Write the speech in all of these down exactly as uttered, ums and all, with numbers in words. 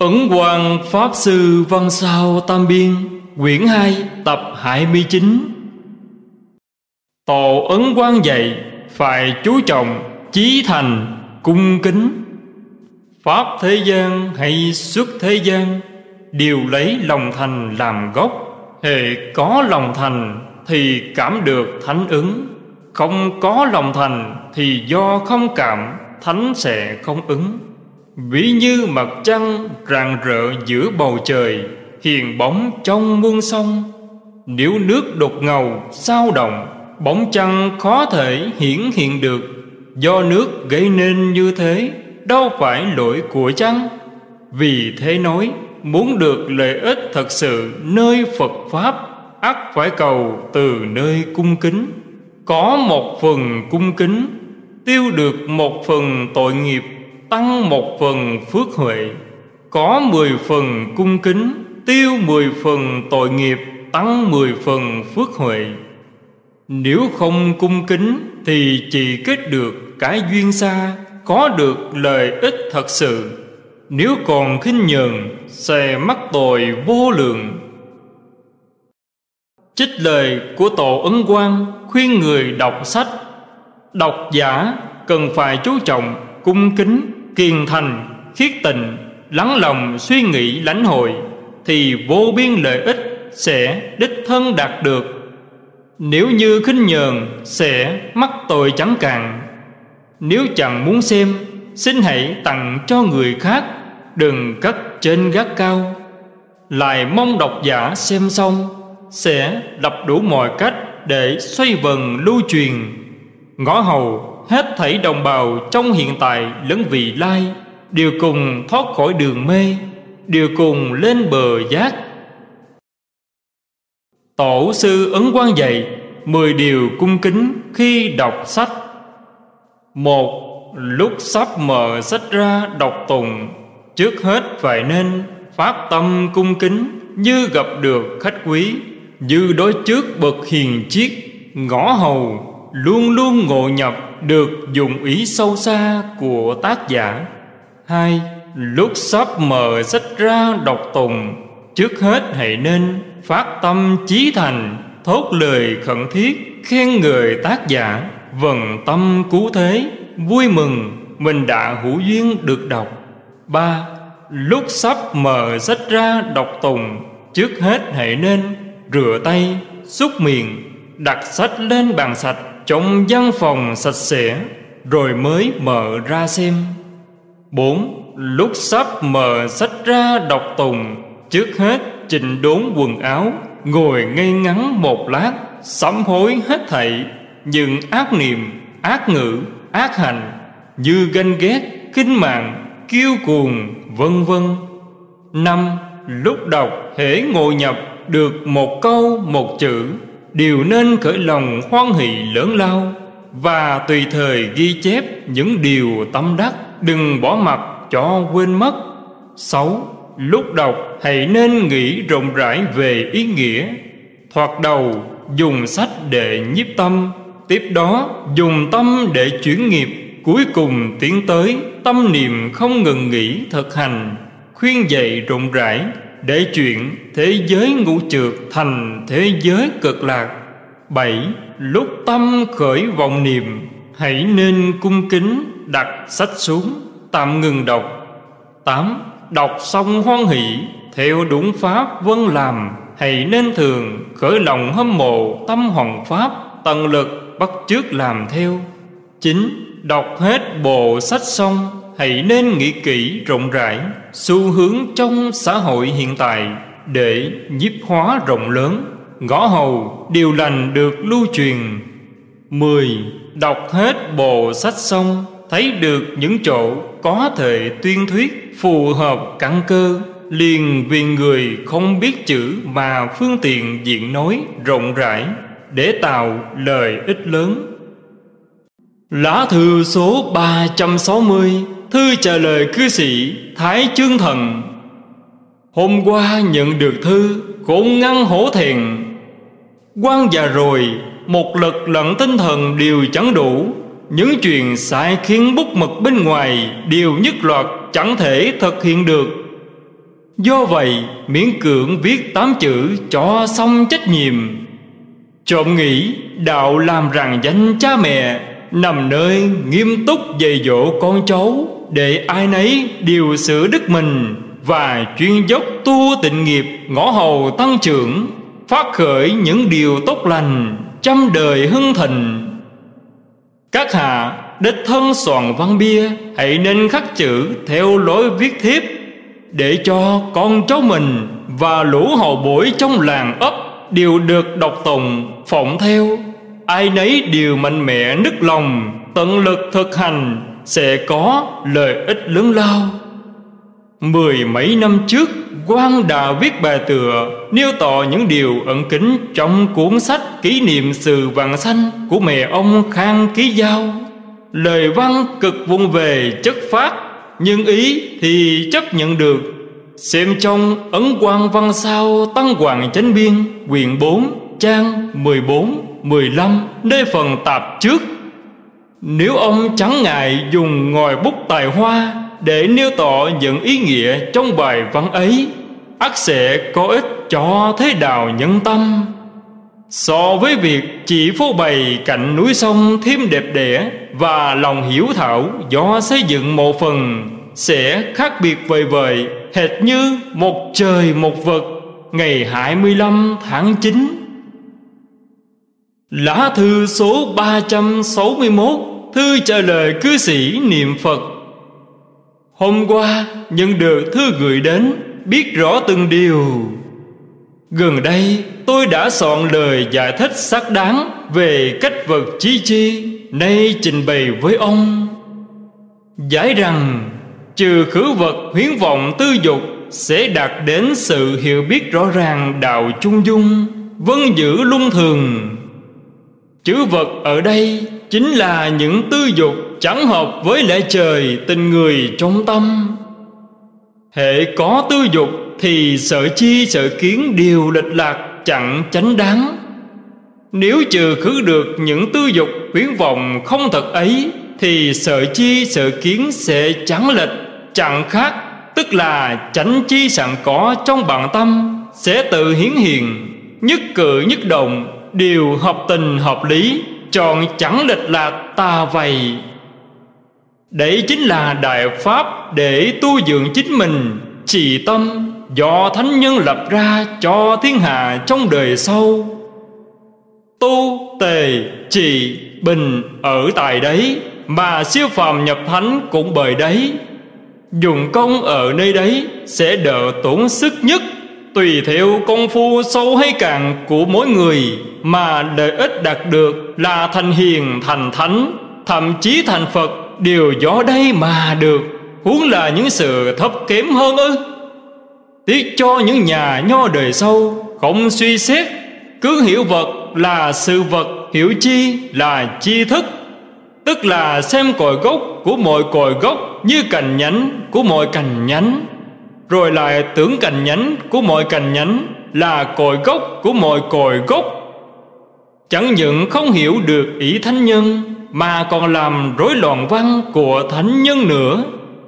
Ấn Quang Pháp Sư Văn Sao Tam Biên, quyển hai, tập hai mươi chín. Tổ Ấn Quang dạy phải chú trọng chí thành, cung kính. Pháp thế gian hay xuất thế gian đều lấy lòng thành làm gốc. Hễ có lòng thành thì cảm được thánh ứng, không có lòng thành thì do không cảm, thánh sẽ không ứng. Ví như mặt trăng rạng rỡ giữa bầu trời, hiền bóng trong muôn sông. Nếu nước đục ngầu sao động, bóng trăng khó thể hiển hiện được. Do nước gây nên như thế, đâu phải lỗi của trăng. Vì thế nói, muốn được lợi ích thật sự nơi Phật Pháp, ắt phải cầu từ nơi cung kính. Có một phần cung kính, tiêu được một phần tội nghiệp, tăng một phần phước huệ. Có mười phần cung kính, tiêu mười phần tội nghiệp, tăng mười phần phước huệ. Nếu không cung kính thì chỉ kết được cái duyên xa, có được lợi ích thật sự. Nếu còn khinh nhờn sẽ mắc tội vô lượng. Trích lời của Tổ Ấn Quang khuyên người đọc sách. Độc giả cần phải chú trọng cung kính, kiền thành, khiết tịnh, lắng lòng suy nghĩ lãnh hội, thì vô biên lợi ích sẽ đích thân đạt được. Nếu như khinh nhờn sẽ mắc tội chẳng cạn. Nếu chẳng muốn xem, xin hãy tặng cho người khác, đừng cất trên gác cao. Lại mong độc giả xem xong sẽ lập đủ mọi cách để xoay vần lưu truyền. Ngõ hầu hết thảy đồng bào trong hiện tại lẫn vị lai đều cùng thoát khỏi đường mê, đều cùng lên bờ giác. Tổ sư Ấn Quang dạy mười điều cung kính khi đọc sách. Một. Lúc sắp mở sách ra đọc tụng, trước hết phải nên phát tâm cung kính như gặp được khách quý, như đối trước bậc hiền triết. Ngõ hầu luôn luôn ngộ nhập được dụng ý sâu xa của tác giả. Hai. Lúc sắp mở sách ra đọc tụng, trước hết hãy nên phát tâm chí thành, thốt lời khẩn thiết khen ngợi tác giả, vần tâm cứu thế, vui mừng mình đã hữu duyên được đọc. Ba. Lúc sắp mở sách ra đọc tụng, trước hết hãy nên rửa tay, súc miệng, đặt sách lên bàn sạch trong văn phòng sạch sẽ, rồi mới mở ra xem. Bốn. Lúc sắp mở sách ra đọc tụng, trước hết chỉnh đốn quần áo, ngồi ngay ngắn một lát, sám hối hết thảy những ác niệm, ác ngữ, ác hành như ganh ghét, khinh mạng, kiêu cuồng, vân vân. Năm. Lúc đọc hễ ngộ nhập được một câu một chữ, đều nên khởi lòng hoan hỷ lớn lao, và tùy thời ghi chép những điều tâm đắc, đừng bỏ mặc cho quên mất. Sáu. Lúc đọc hãy nên nghĩ rộng rãi về ý nghĩa. Thoạt đầu dùng sách để nhiếp tâm, tiếp đó dùng tâm để chuyển nghiệp, cuối cùng tiến tới tâm niệm không ngừng nghỉ thực hành. Khuyên dạy rộng rãi để chuyển thế giới ngũ trược thành thế giới cực lạc. Bảy. Lúc tâm khởi vọng niệm, hãy nên cung kính đặt sách xuống, tạm ngừng đọc. Tám. Đọc xong hoan hỷ, theo đúng pháp vân làm, hãy nên thường khởi lòng hâm mộ tâm hoằng pháp, tận lực bắt chước làm theo. Chín. Đọc hết bộ sách xong, hãy nên nghĩ kỹ rộng rãi xu hướng trong xã hội hiện tại, để nhiếp hóa rộng lớn, ngõ hầu điều lành được lưu truyền. Mười. Đọc hết bộ sách xong, thấy được những chỗ có thể tuyên thuyết phù hợp căn cơ, liền vì người không biết chữ mà phương tiện diễn nói rộng rãi để tạo lợi ích lớn. Lá thư số ba trăm sáu mươi, thư trả lời cư sĩ Thái Chương Thần. Hôm qua nhận được thư, khổ ngăn hổ thẹn. Quan già rồi, một lực lẫn tinh thần đều chẳng đủ. Những chuyện sai khiến bút mực bên ngoài đều nhất loạt chẳng thể thực hiện được. Do vậy miễn cưỡng viết tám chữ cho xong trách nhiệm. Trộm nghĩ đạo làm rằng danh cha mẹ, nằm nơi nghiêm túc dạy dỗ con cháu, để ai nấy điều sửa đức mình và chuyên dốc tu tịnh nghiệp ngõ hầu tăng trưởng, phát khởi những điều tốt lành, trăm đời hưng thịnh. Các hạ đích thân soạn văn bia, hãy nên khắc chữ theo lối viết thiếp, để cho con cháu mình và lũ hậu bối trong làng ấp đều được đọc tụng phụng theo. Ai nấy đều mạnh mẽ nức lòng, tận lực thực hành, sẽ có lợi ích lớn lao. Mười mấy năm trước, Quang đã viết bài tựa nêu tỏ những điều ẩn kín trong cuốn sách kỷ niệm sự vãng sanh của mẹ ông Khang Ký Giao. Lời văn cực vụng về chất phác, nhưng ý thì chấp nhận được. Xem trong Ấn Quang Văn Sao Tăng Hoàng Chánh Biên quyển bốn trang mười bốn, mười lăm nơi phần tạp trước. Nếu ông chẳng ngại dùng ngòi bút tài hoa để nêu tỏ những ý nghĩa trong bài văn ấy, ắt sẽ có ích cho thế đạo nhân tâm. So với việc chỉ phô bày cảnh núi sông thêm đẹp đẽ và lòng hiếu thảo do xây dựng một phần, sẽ khác biệt vời vời, hệt như một trời một vực. Ngày hai mươi lăm tháng chín, lá thư số ba trăm sáu mươi mốt, thư trả lời cư sĩ niệm Phật. Hôm qua nhận được thư gửi đến, biết rõ từng điều. Gần đây tôi đã soạn lời giải thích xác đáng về cách vật chi chi, nay trình bày với ông. Giải rằng trừ khử vật huyễn vọng tư dục, sẽ đạt đến sự hiểu biết rõ ràng đạo chung dung, vân giữ luân thường. Chữ vật ở đây chính là những tư dục chẳng hợp với lẽ trời tình người trong tâm. Hễ có tư dục thì sợ chi sợ kiến đều lệch lạc chẳng chánh đáng. Nếu trừ khử được những tư dục huyễn vọng không thật ấy, thì sợ chi sợ kiến sẽ chẳng lệch chẳng khác, tức là chánh chi sẵn có trong bản tâm sẽ tự hiển hiện, nhất cử nhất động đều hợp tình hợp lý, chọn chẳng lệch lạc tà vầy. Đấy chính là đại pháp để tu dưỡng chính mình, trì tâm do thánh nhân lập ra cho thiên hạ trong đời sau. Tu tề trì bình ở tại đấy, mà siêu phàm nhập thánh cũng bởi đấy. Dùng công ở nơi đấy sẽ đỡ tốn sức nhất, tùy theo công phu sâu hay cạn của mỗi người mà lợi ích đạt được là thành hiền thành thánh, thậm chí thành Phật đều do đây mà được, huống là những sự thấp kém hơn ư. Tiếc cho những nhà nho đời sau không suy xét, cứ hiểu vật là sự vật, hiểu chi là chi thức, tức là xem cội gốc của mọi cội gốc như cành nhánh của mọi cành nhánh, rồi lại tưởng cành nhánh của mọi cành nhánh là cội gốc của mọi cội gốc. Chẳng những không hiểu được ý thánh nhân, mà còn làm rối loạn văn của thánh nhân nữa.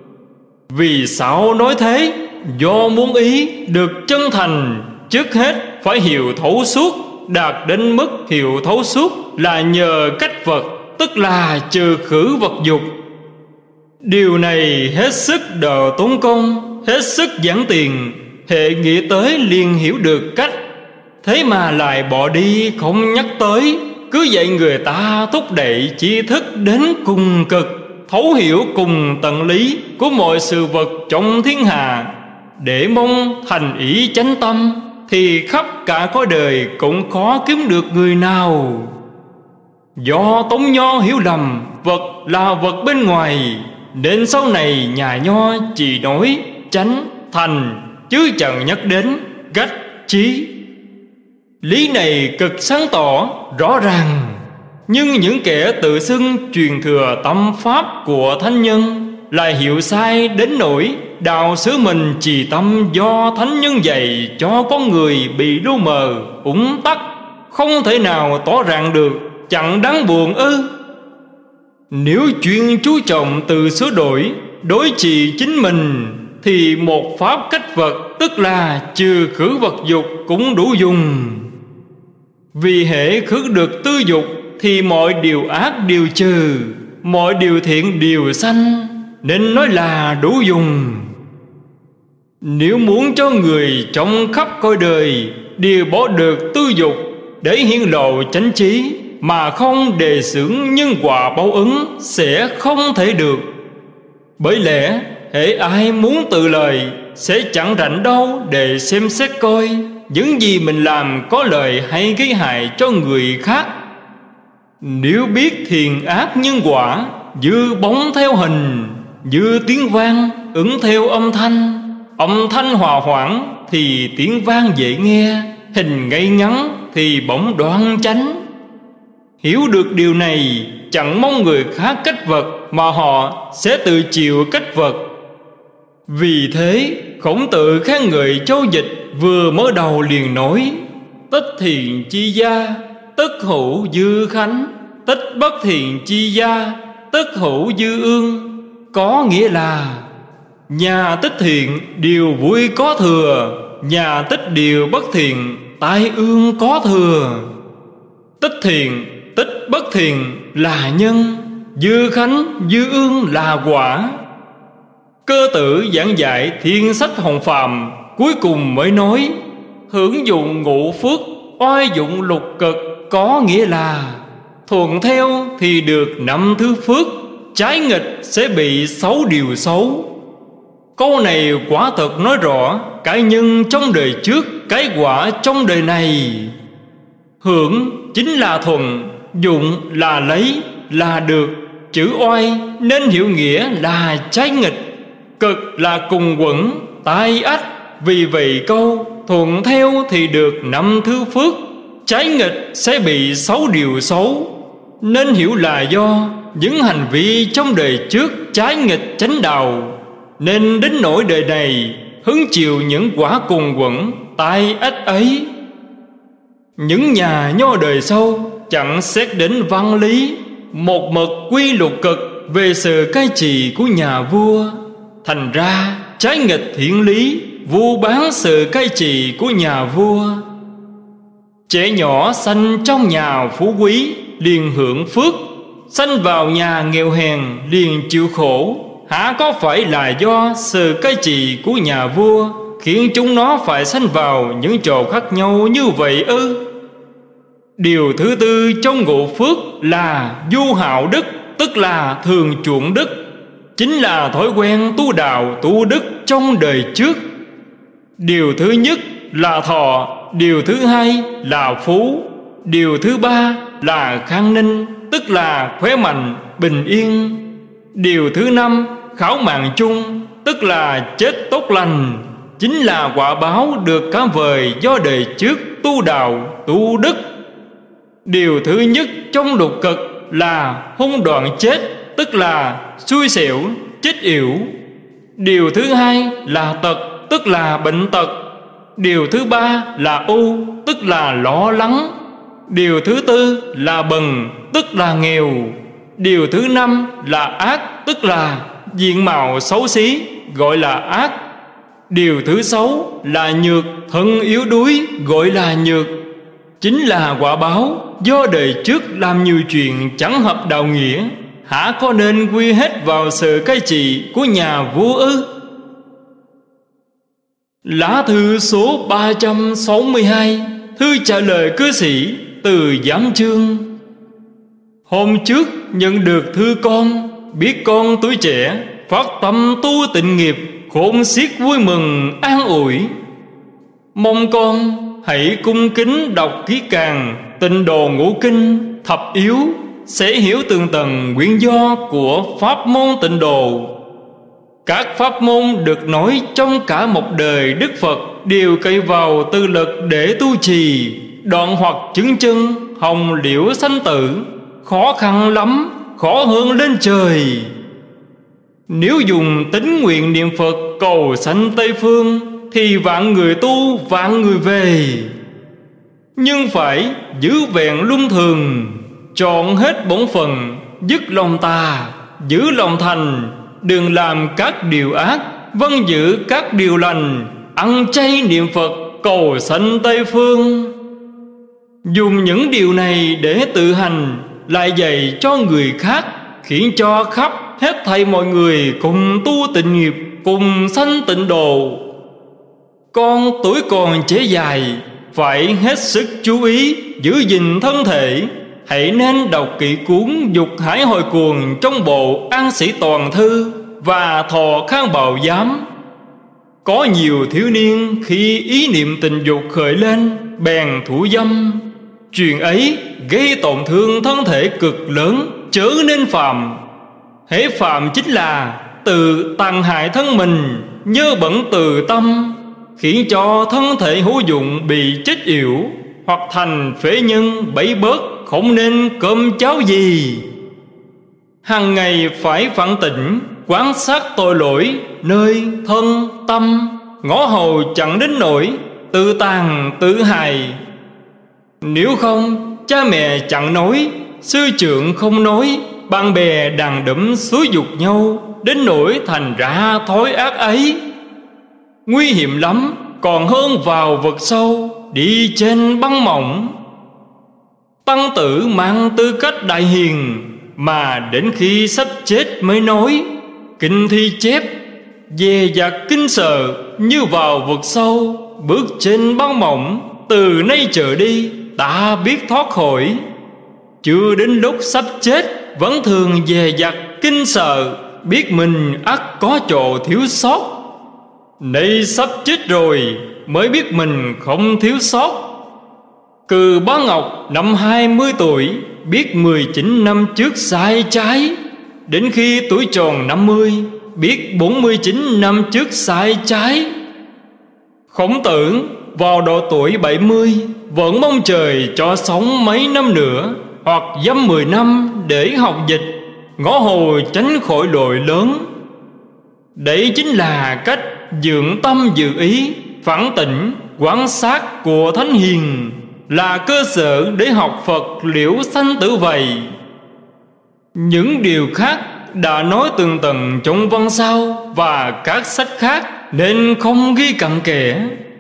Vì sao nói thế? Do muốn ý được chân thành, trước hết phải hiểu thấu suốt. Đạt đến mức hiểu thấu suốt là nhờ cách vật, tức là trừ khử vật dục. Điều này hết sức đỡ tốn công, hết sức giản tiền. Hệ nghĩ tới liền hiểu được cách, thế mà lại bỏ đi không nhắc tới, cứ dạy người ta thúc đẩy tri thức đến cùng cực, thấu hiểu cùng tận lý của mọi sự vật trong thiên hạ, để mong thành ý chánh tâm, thì khắp cả cõi đời cũng khó kiếm được người nào. Do Tống Nho hiểu lầm vật là vật bên ngoài, nên sau này nhà Nho chỉ nói chánh thành, chứ chẳng nhắc đến gách trí. Lý này cực sáng tỏ rõ ràng, nhưng những kẻ tự xưng truyền thừa tâm pháp của thánh nhân lại hiểu sai đến nỗi đạo xứ mình trì tâm do thánh nhân dạy cho con người bị lu mờ ủng tắc, không thể nào tỏ ràng được, chẳng đáng buồn ư? Nếu chuyên chú trọng từ sửa đổi đối trị chính mình, thì một pháp cách vật, tức là trừ khử vật dục cũng đủ dùng. Vì hễ khử được tư dục thì mọi điều ác đều trừ, mọi điều thiện đều sanh, nên nói là đủ dùng. Nếu muốn cho người trong khắp cõi đời đều bỏ được tư dục để hiển lộ chánh trí, mà không đề xướng nhân quả báo ứng, sẽ không thể được. Bởi lẽ hễ ai muốn tự lời sẽ chẳng rảnh đâu để xem xét coi những gì mình làm có lợi hay gây hại cho người khác. Nếu biết thiện ác nhân quả, như bóng theo hình, như tiếng vang ứng theo âm thanh. Âm thanh hòa hoãn thì tiếng vang dễ nghe, hình ngay ngắn thì bóng đoan chánh. Hiểu được điều này, chẳng mong người khác cách vật, mà họ sẽ tự chịu cách vật. Vì thế Khổng Tử khen ngợi Châu Dịch vừa mở đầu liền nói: tích thiện chi gia, tất hữu dư khánh; tích bất thiện chi gia, tất hữu dư ương. Có nghĩa là nhà tích thiện điều vui có thừa, nhà tích điều bất thiện tai ương có thừa. Tích thiện, tích bất thiện là nhân, dư khánh, dư ương là quả. Cơ Tử giảng dạy thiên sách Hồng Phàm cuối cùng mới nói: hưởng dụng ngũ phước, oai dụng lục cực. Có nghĩa là thuận theo thì được năm thứ phước, trái nghịch sẽ bị sáu điều xấu. Câu này quả thật nói rõ cái nhân trong đời trước, cái quả trong đời này. Hưởng chính là thuận, dụng là lấy, là được. Chữ oai nên hiểu nghĩa là trái nghịch, cực là cùng quẩn, tai ách. Vì vậy câu thuận theo thì được năm thứ phước, trái nghịch sẽ bị sáu điều xấu, nên hiểu là do những hành vi trong đời trước trái nghịch chánh đạo, nên đến nỗi đời này hứng chịu những quả cùng quẩn, tai ách ấy. Những nhà nho đời sau chẳng xét đến văn lý, một mực quy lục cực về sự cai trị của nhà vua. Thành ra trái nghịch thiện lý, vu bán sự cai trị của nhà vua. Trẻ nhỏ sanh trong nhà phú quý liền hưởng phước, sanh vào nhà nghèo hèn liền chịu khổ. Hả có phải là do sự cai trị của nhà vua khiến chúng nó phải sanh vào những chỗ khác nhau như vậy ư? Điều thứ tư trong ngũ phước là du hạo đức, tức là thường chuộng đức, chính là thói quen tu đạo tu đức trong đời trước. Điều thứ nhất là thọ, điều thứ hai là phú, điều thứ ba là khang ninh, tức là khỏe mạnh, bình yên. Điều thứ năm khảo mạng chung, tức là chết tốt lành, chính là quả báo được cá vời do đời trước tu đạo tu đức. Điều thứ nhất trong lục cực là hung đoạn chết, tức là xui xẻo, chết yểu. Điều thứ hai là tật, tức là bệnh tật. Điều thứ ba là ưu, tức là lo lắng. Điều thứ tư là bần, tức là nghèo. Điều thứ năm là ác, tức là diện mạo xấu xí, gọi là ác. Điều thứ sáu là nhược, thân yếu đuối, gọi là nhược, chính là quả báo do đời trước làm nhiều chuyện chẳng hợp đạo nghĩa. Hả có nên quy hết vào sự cai trị của nhà vua ư? Lá thư số ba trăm sáu mươi hai, thư trả lời cư sĩ từ Giám Chương. Hôm trước nhận được thư con, biết con tuổi trẻ phát tâm tu tịnh nghiệp, khôn xiết vui mừng an ủi. Mong con hãy cung kính đọc kỹ càng Tịnh Độ Ngũ Kinh thập yếu, sẽ hiểu tường tầng nguyên do của pháp môn tịnh độ. Các pháp môn được nói trong cả một đời Đức Phật đều cậy vào tư lực để tu trì, đoạn hoặc chứng chân hồng liễu sanh tử. Khó khăn lắm, khó hơn lên trời. Nếu dùng tín nguyện niệm Phật cầu sanh Tây Phương, thì vạn người tu vạn người về. Nhưng phải giữ vẹn luân thường, chọn hết bổn phận, dứt lòng tà, giữ lòng thành, đừng làm các điều ác, vâng giữ các điều lành, ăn chay niệm Phật, cầu sanh Tây Phương. Dùng những điều này để tự hành, lại dạy cho người khác, khiến cho khắp hết thảy mọi người cùng tu tịnh nghiệp, cùng sanh tịnh độ. Con tuổi còn trẻ dài, phải hết sức chú ý giữ gìn thân thể. Hãy nên đọc kỹ cuốn Dục Hải Hồi Cuồng trong bộ An Sĩ Toàn Thư và Thọ Khang Bào Giám. Có nhiều thiếu niên khi ý niệm tình dục khởi lên, bèn thủ dâm. Chuyện ấy gây tổn thương thân thể cực lớn, chớ nên phạm. Hễ phạm chính là tự tàn hại thân mình, nhơ bẩn từ tâm, khiến cho thân thể hữu dụng bị chết yểu, hoặc thành phế nhân bẫy bớt, không nên cơm cháo gì. Hàng ngày phải phản tỉnh, quán sát tội lỗi nơi thân tâm, ngõ hầu chẳng đến nỗi tự tàn tự hại. Nếu không, cha mẹ chẳng nói, sư trưởng không nói, bạn bè đàn đẫm xúi dục nhau, đến nỗi thành ra thói ác ấy. Nguy hiểm lắm, còn hơn vào vực sâu, đi trên băng mỏng. Tăng tử mang tư cách đại hiền, mà đến khi sắp chết mới nói. Kinh thi chép, dè dặt kinh sợ như vào vực sâu, bước trên băng mỏng. Từ nay trở đi ta biết thoát khỏi. Chưa đến lúc sắp chết vẫn thường dè dặt kinh sợ, biết mình ắt có chỗ thiếu sót. Nay sắp chết rồi mới biết mình không thiếu sót. Cừ Bá Ngọc năm hai mươi tuổi, biết mười chín năm trước sai trái. Đến khi tuổi tròn năm mươi, biết bốn mươi chín năm trước sai trái. Khổng Tử vào độ tuổi bảy mươi, vẫn mong trời cho sống mấy năm nữa, hoặc dăm mười năm để học dịch, ngõ hầu tránh khỏi lỗi lớn. Đấy chính là cách dưỡng tâm dự ý, phản tỉnh, quán sát của Thánh Hiền, là cơ sở để học Phật liễu sanh tử vậy. Những điều khác đã nói tường tầng trong văn sao và các sách khác, nên không ghi cặn kẽ.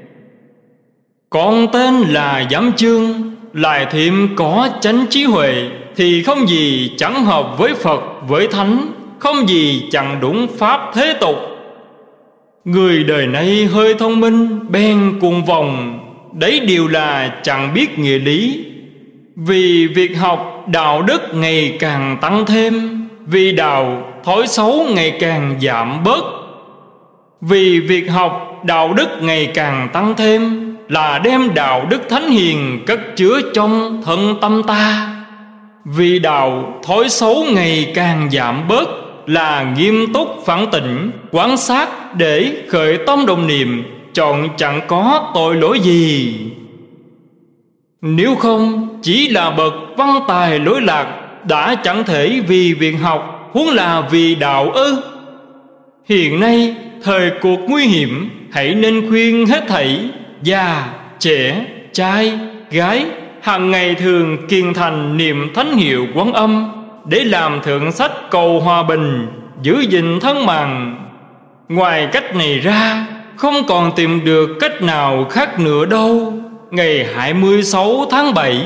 Còn tên là Giám Chương, lại thêm có chánh trí huệ, thì không gì chẳng hợp với Phật với Thánh, không gì chẳng đúng pháp thế tục. Người đời nay hơi thông minh, bèn cuồng vòng, đấy đều là chẳng biết nghĩa lý. Vì việc học đạo đức ngày càng tăng thêm, vì đạo thói xấu ngày càng giảm bớt. Vì việc học đạo đức ngày càng tăng thêm là đem đạo đức thánh hiền cất chứa trong thân tâm ta. Vì đạo thói xấu ngày càng giảm bớt là nghiêm túc phản tỉnh, quán sát để khởi tâm đồng niệm, chọn chẳng có tội lỗi gì. Nếu không, chỉ là bậc văn tài lỗi lạc, đã chẳng thể vì việc học, huống là vì đạo ư? Hiện nay thời cuộc nguy hiểm, hãy nên khuyên hết thảy già, trẻ, trai, gái hàng ngày thường kiên thành niệm thánh hiệu Quán Âm, để làm thượng sách cầu hòa bình, giữ gìn thân mạng. Ngoài cách này ra, không còn tìm được cách nào khác nữa đâu. Ngày hai mươi sáu tháng bảy,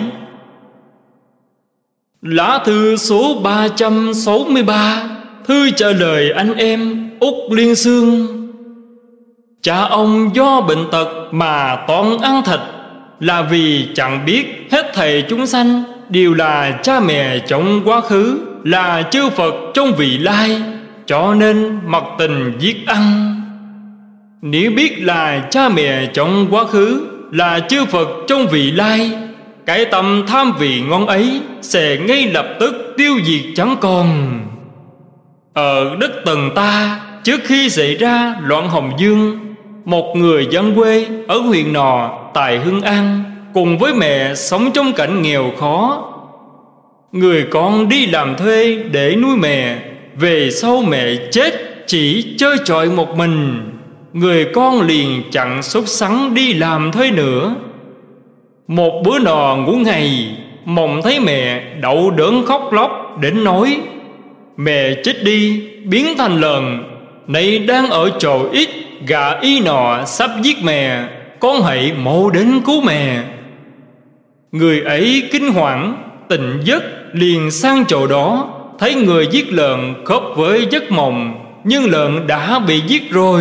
lá thư số ba trăm sáu mươi ba, thư trả lời anh em Úc Liên Xương. Cha ông do bệnh tật mà toan ăn thịt, là vì chẳng biết hết thảy chúng sanh đều là cha mẹ trong quá khứ, là chư Phật trong vị lai, cho nên mặc tình giết ăn. Nếu biết là cha mẹ trong quá khứ, là chư Phật trong vị lai, cái tâm tham vị ngon ấy sẽ ngay lập tức tiêu diệt chẳng còn. Ở đất Tần ta, trước khi xảy ra loạn Hồng Dương, một người dân quê ở huyện Nò tại Hưng An cùng với mẹ sống trong cảnh nghèo khó. Người con đi làm thuê để nuôi mẹ, về sau mẹ chết chỉ chơi chọi một mình. Người con liền chặn sốt sắng đi làm thuê nữa. Một bữa nọ ngủ ngày, mộng thấy mẹ đau đớn khóc lóc đến nói: mẹ chết đi biến thành lợn, Này đang ở chỗ ít, gà y nọ sắp giết mè, con hãy mau đến cứu mè. Người ấy kinh hoảng, tỉnh giấc, liền sang chỗ đó, thấy người giết lợn khớp với giấc mộng, nhưng lợn đã bị giết rồi.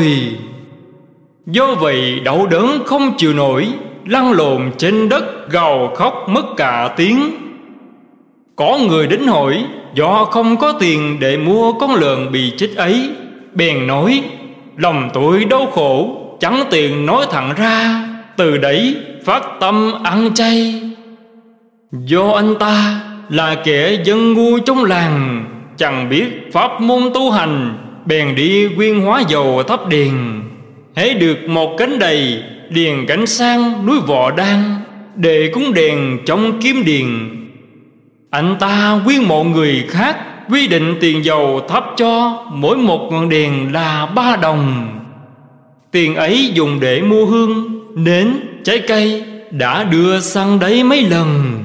Do vậy đau đớn không chịu nổi, lăn lộn trên đất, gào khóc mất cả tiếng. Có người đến hỏi, do không có tiền để mua con lợn bị chết ấy, bèn nói: lòng tôi đau khổ, chẳng tiền nói thẳng ra, từ đấy phát tâm ăn chay. Do anh ta là kẻ dân ngu trong làng, chẳng biết pháp môn tu hành, bèn đi quyên hóa dầu thắp đèn. hễ được một cánh đầy, liền gánh sang núi Võ Đan để cúng đèn trong kiếm điền. Anh ta quyên mộ người khác, quy định tiền dầu thắp cho mỗi một ngọn đèn là ba đồng. Tiền ấy dùng để mua hương, nến, trái cây, đã đưa sang đấy mấy lần.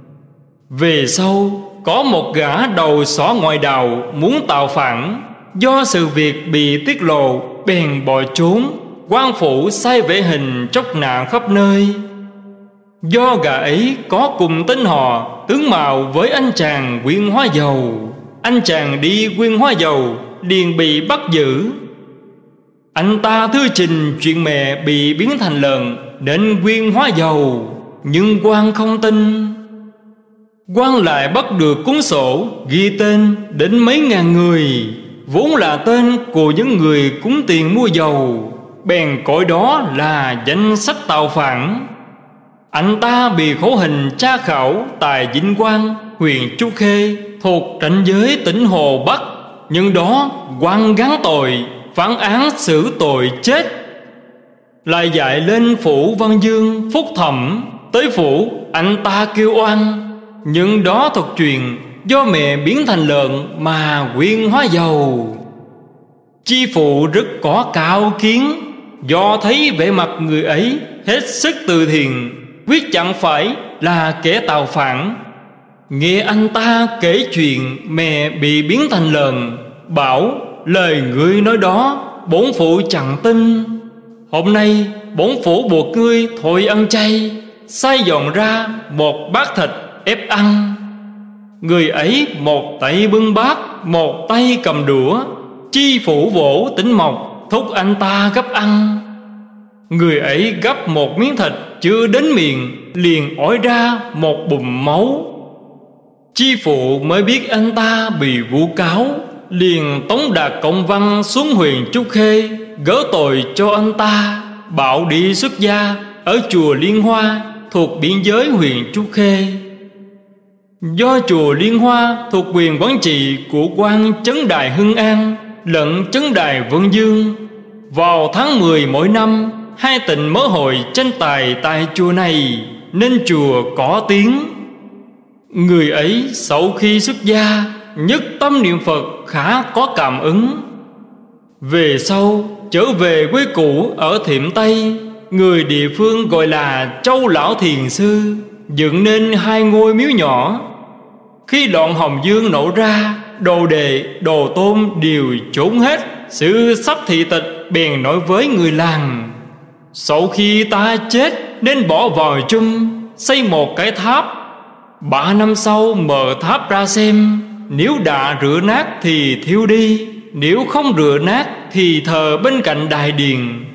Về sau có một gã đầu sỏ ngoại đạo muốn tạo phản, do sự việc bị tiết lộ bèn bỏ trốn. Quan phủ sai vệ hình chóc nạn khắp nơi. Do gã ấy có cùng tên họ, tướng mạo với anh chàng quyên hóa dầu, anh chàng đi quyên hóa dầu liền bị bắt giữ. Anh ta thư trình chuyện mẹ bị biến thành lợn nên quyên hóa dầu, nhưng quan không tin. Quan lại bắt được cuốn sổ ghi tên đến mấy ngàn người, vốn là tên của những người cúng tiền mua dầu, bèn coi đó là danh sách tạo phản. Anh ta bị khổ hình tra khảo tại Vĩnh Quang, huyện Trúc Khê, thuộc ranh giới tỉnh Hồ Bắc. Nhưng đó quan gắn tội, phán án xử tội chết. Lại dạy lên phủ Văn Dương phúc thẩm. Tới phủ anh ta kêu oan, nhưng đó thuật chuyện do mẹ biến thành lợn mà quyên hóa dầu. Chi phụ rất có cao kiến, do thấy vẻ mặt người ấy hết sức từ thiện, quyết chẳng phải là kẻ tạo phản. Nghe anh ta kể chuyện mẹ bị biến thành lợn, bảo lời ngươi nói đó bổn phụ chẳng tin. Hôm nay bổn phụ buộc ngươi thôi ăn chay, sai dọn ra một bát thịt ép ăn. Người ấy một tay bưng bát, một tay cầm đũa. Chi phủ vỗ tỉnh mộc, thúc anh ta gấp ăn. Người ấy gấp một miếng thịt chưa đến miệng, liền ói ra một bùm máu. Chi phụ mới biết anh ta bị vu cáo, liền tống đạt công văn xuống huyện Trúc Khê, gỡ tội cho anh ta, bảo đi xuất gia ở chùa Liên Hoa thuộc biên giới huyện Trúc Khê. Do chùa Liên Hoa thuộc quyền quản trị của quan Trấn Đài Hưng An lẫn Trấn Đài Vân Dương, vào tháng mười mỗi năm, hai tỉnh mở hội tranh tài tại chùa này, nên chùa có tiếng. Người ấy sau khi xuất gia, nhất tâm niệm Phật khá có cảm ứng. Về sau trở về quê cũ ở Thiểm Tây, người địa phương gọi là Châu Lão Thiền Sư, dựng nên hai ngôi miếu nhỏ. Khi loạn Hồng Dương nổ ra, đồ đệ, đồ tôn đều trốn hết. Sư sắp thị tịch bèn nói với người làng: sau khi ta chết nên bỏ vào chung, xây một cái tháp. Ba năm sau mở tháp ra xem, nếu đã rửa nát thì thiêu đi, nếu không rửa nát thì thờ bên cạnh đài điền.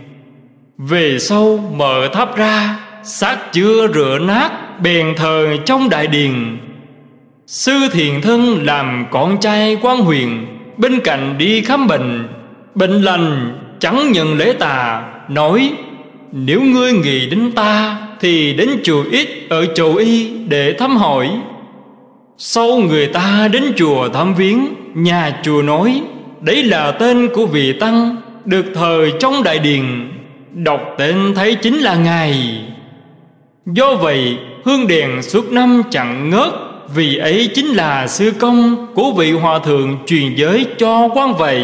Về sau mở tháp ra, xác chưa rửa nát bèn thờ trong đại điền. Sư Thiện Thân làm con trai quan huyện, bên cạnh đi khám bệnh. Bệnh lành chẳng nhận lễ tà, nói: nếu ngươi nghĩ đến ta thì đến chùa Ít ở Chầu Y để thăm hỏi. Sau người ta đến chùa thăm viếng, nhà chùa nói đấy là tên của vị tăng được thờ trong đại điền. Đọc tên thấy chính là ngài. Do vậy hương đèn suốt năm chẳng ngớt, vì ấy chính là sư công của vị hòa thượng truyền giới cho quan vậy.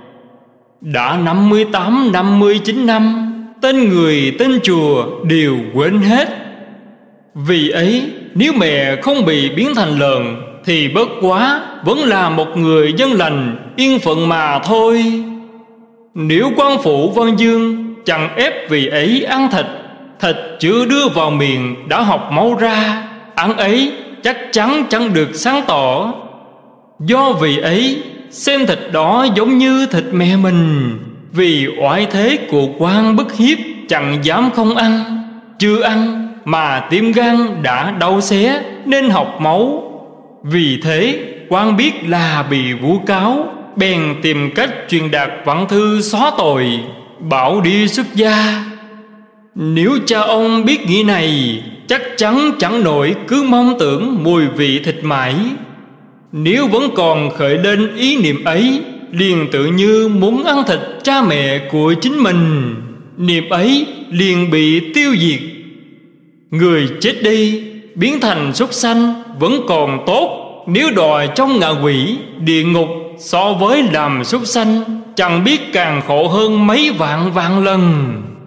Đã năm mươi tám năm mươi chín năm, tên người tên chùa đều quên hết. Vì ấy nếu mẹ không bị biến thành lợn thì bất quá vẫn là một người dân lành yên phận mà thôi. Nếu quan phủ Văn Dương chẳng ép vị ấy ăn thịt, thịt chưa đưa vào miệng đã học máu ra, ăn ấy chắc chắn chẳng được sáng tỏ. Do vị ấy xem thịt đó giống như thịt mẹ mình, vì oai thế của quan bức hiếp chẳng dám không ăn. Chưa ăn mà tim gan đã đau xé nên học máu. Vì thế quan biết là bị vu cáo, bèn tìm cách truyền đạt văn thư xóa tội, bảo đi xuất gia. Nếu cha ông biết nghĩ này, chắc chắn chẳng nổi cứ mong tưởng mùi vị thịt mãi. Nếu vẫn còn khởi lên ý niệm ấy, liền tự như muốn ăn thịt cha mẹ của chính mình, niệm ấy liền bị tiêu diệt. Người chết đi biến thành súc sanh vẫn còn tốt, nếu đòi trong ngạ quỷ địa ngục so với làm súc sanh chẳng biết càng khổ hơn mấy vạn vạn lần.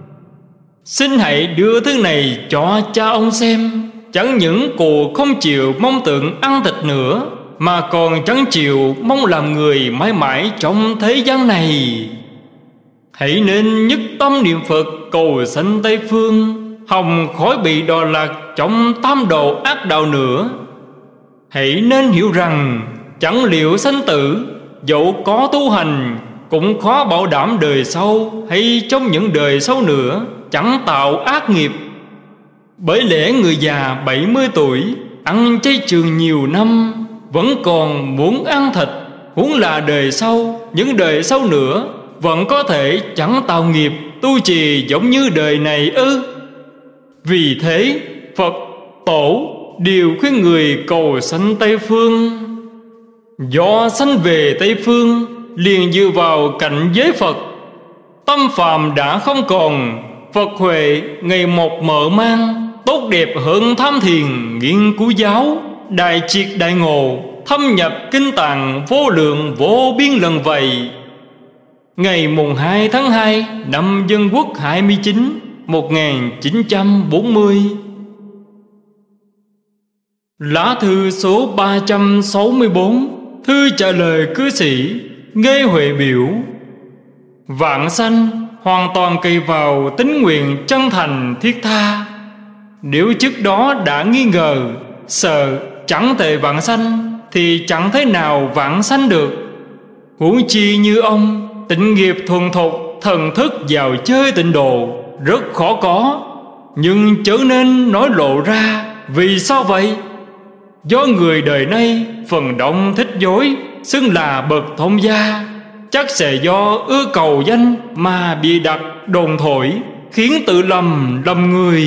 Xin hãy đưa thứ này cho cha ông xem. Chẳng những cụ không chịu mong tượng ăn thịt nữa, mà còn chẳng chịu mong làm người mãi mãi trong thế gian này. Hãy nên nhất tâm niệm Phật cầu sanh Tây Phương, hòng khỏi bị đọa lạc trong tam độ ác đạo nữa. Hãy nên hiểu rằng chẳng liệu sanh tử, dẫu có tu hành cũng khó bảo đảm đời sau hay trong những đời sau nữa chẳng tạo ác nghiệp. Bởi lẽ người già bảy mươi tuổi ăn chay trường nhiều năm vẫn còn muốn ăn thịt, huống là đời sau, những đời sau nữa vẫn có thể chẳng tạo nghiệp tu trì giống như đời này ư? Vì thế Phật Tổ đều khuyên người cầu sanh Tây Phương. Do sanh về Tây Phương liền dựa vào cảnh giới Phật, tâm phàm đã không còn, Phật huệ ngày một mở mang, tốt đẹp hơn tham thiền nghiên cứu giáo, đại triệt đại ngộ, thâm nhập kinh tạng vô lượng vô biên lần vậy. Ngày mùng hai tháng hai năm Dân Quốc hai mươi chín, một nghìn chín trăm bốn mươi. Lá thư số ba trăm sáu mươi bốn, thư trả lời cư sĩ Nghê Huệ biểu: vạn sanh hoàn toàn kỳ vào tín nguyện chân thành thiết tha. Nếu trước đó đã nghi ngờ, sợ chẳng thể vạn sanh, thì chẳng thế nào vạn sanh được. Huống chi như ông, tịnh nghiệp thuần thục, thần thức vào chơi tịnh độ rất khó có, nhưng chớ nên nói lộ ra. Vì sao vậy? Do người đời nay phần đông thích dối, xưng là bậc thông gia, chắc sẽ do ưa cầu danh mà bị đặt đồn thổi, khiến tự lầm lầm người.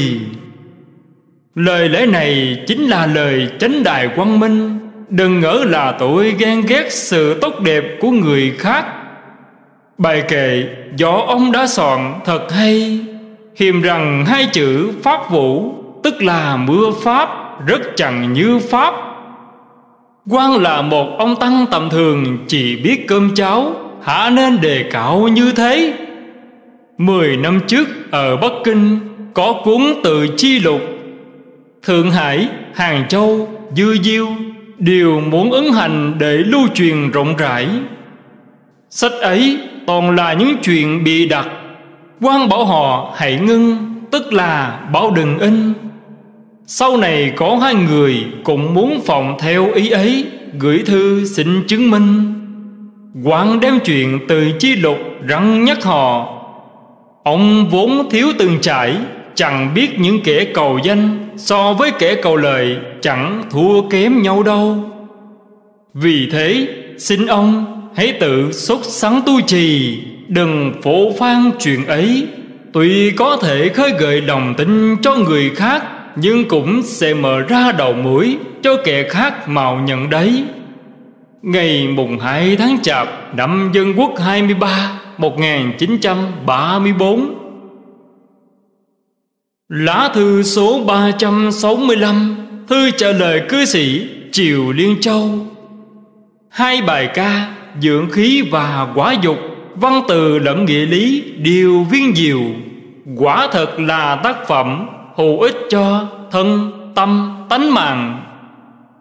Lời lẽ này chính là lời chánh đại quang minh. Đừng ngỡ là tôi ghen ghét sự tốt đẹp của người khác. Bài kệ do ông đã soạn thật hay, hiềm rằng hai chữ pháp vũ, tức là mưa pháp, rất chẳng như pháp. Quan là một ông tăng tầm thường, chỉ biết cơm cháo, hả nên đề cạo như thế. Mười năm trước ở Bắc Kinh có cuốn Tự Chi Lục, Thượng Hải, Hàng Châu, Dư Diêu đều muốn ấn hành để lưu truyền rộng rãi. Sách ấy toàn là những chuyện bị đặt. Quan bảo họ hãy ngưng, tức là bảo đừng in. Sau này có hai người cũng muốn phụng theo ý ấy, gửi thư xin chứng minh. Quan đem chuyện Từ Chi Lục răn nhắc họ. Ông vốn thiếu từng trải, chẳng biết những kẻ cầu danh so với kẻ cầu lợi chẳng thua kém nhau đâu. Vì thế xin ông hãy tự sốt sắng tu trì, đừng phổ phan chuyện ấy. Tuy có thể khơi gợi lòng tin cho người khác, nhưng cũng sẽ mở ra đầu mũi cho kẻ khác mạo nhận đấy. Ngày mùng hai tháng Chạp năm Dân Quốc hai mươi ba, một nghìn chín trăm ba mươi bốn. Lá thư số ba trăm sáu mươi lăm, thư trả lời cư sĩ Triều Liên Châu. Hai bài ca dưỡng khí và quả dục, văn từ lẫn nghĩa lý đều viên diệu, quả thật là tác phẩm hữu ích cho thân tâm tánh mạng.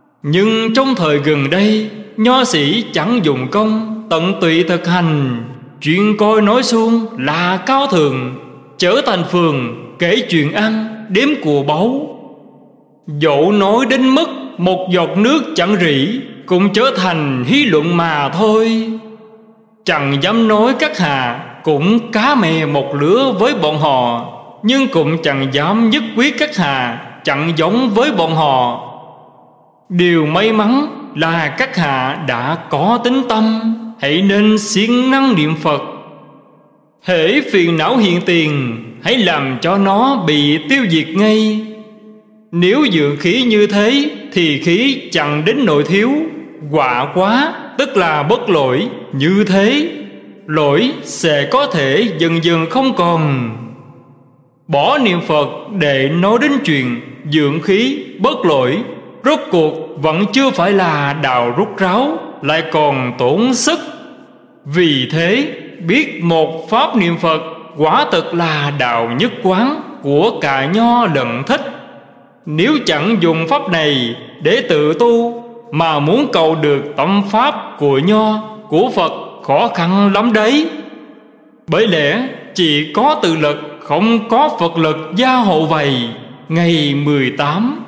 Nhưng trong thời gần đây, nho sĩ chẳng dùng công tận tụy thực hành, chuyện coi nói suông là cao thường, trở thành phường kể chuyện ăn đếm của báu. Dẫu nói đến mức một giọt nước chẳng rỉ, cũng trở thành hí luận mà thôi. Chẳng dám nói các hạ cũng cá mè một lứa với bọn họ, nhưng cũng chẳng dám nhất quyết các hạ chẳng giống với bọn họ. Điều may mắn là các hạ đã có tính tâm, hãy nên siêng năng niệm Phật. Hễ phiền não hiện tiền, hãy làm cho nó bị tiêu diệt ngay. Nếu dưỡng khí như thế thì khí chẳng đến nỗi thiếu. Quả quá tức là bất lỗi, như thế lỗi sẽ có thể dần dần không còn. Bỏ niệm Phật để nói đến chuyện dưỡng khí bất lỗi, rốt cuộc vẫn chưa phải là đạo rút ráo, lại còn tốn sức. Vì thế biết một pháp niệm Phật quả thực là đạo nhất quán của cả Nho lẫn Thích. Nếu chẳng dùng pháp này để tự tu, mà muốn cầu được tâm pháp của Nho, của Phật khó khăn lắm đấy. Bởi lẽ chỉ có tự lực, không có Phật lực gia hộ vậy. Ngày mười tám.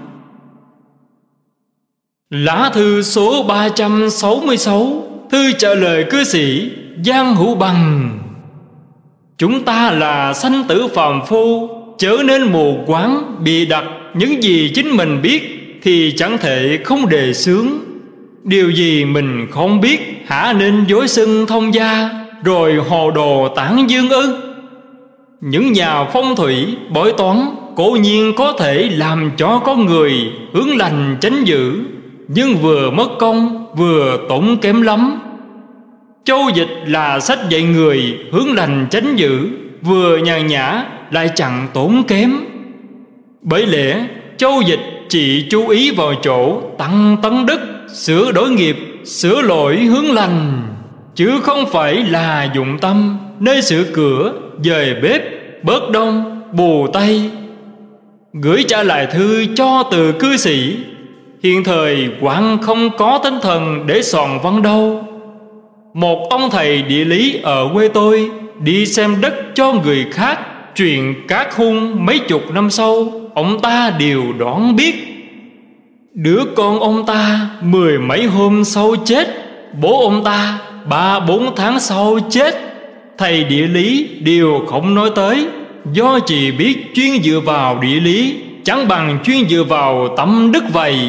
Lá thư số ba trăm sáu mươi sáu, thư trả lời cư sĩ Giang Hữu Bằng. Chúng ta là sanh tử phàm phu, chớ nên mù quáng bị đặt những gì chính mình biết thì chẳng thể không đề xướng. Điều gì mình không biết hả nên dối xưng thông gia, rồi hồ đồ tản dương ư? Những nhà phong thủy bói toán cố nhiên có thể làm cho con người hướng lành tránh dữ, nhưng vừa mất công vừa tốn kém lắm. Châu Dịch là sách dạy người hướng lành tránh dữ, vừa nhàn nhã lại chẳng tốn kém. Bởi lẽ Châu Dịch chỉ chú ý vào chỗ tăng tấn đức, sửa đổi nghiệp, sửa lỗi hướng lành, chứ không phải là dụng tâm nơi sửa cửa, dời bếp, bớt đông, bù tây. Gửi trả lại thư cho từ cư sĩ. Hiện thời quán không có tinh thần để soạn văn đâu. Một ông thầy địa lý ở quê tôi đi xem đất cho người khác, chuyện cát hung mấy chục năm sau ông ta đều đoán biết. Đứa con ông ta mười mấy hôm sau chết, bố ông ta ba bốn tháng sau chết. Thầy địa lý đều không nói tới, do chỉ biết chuyên dựa vào địa lý chẳng bằng chuyên dựa vào tâm đức vậy.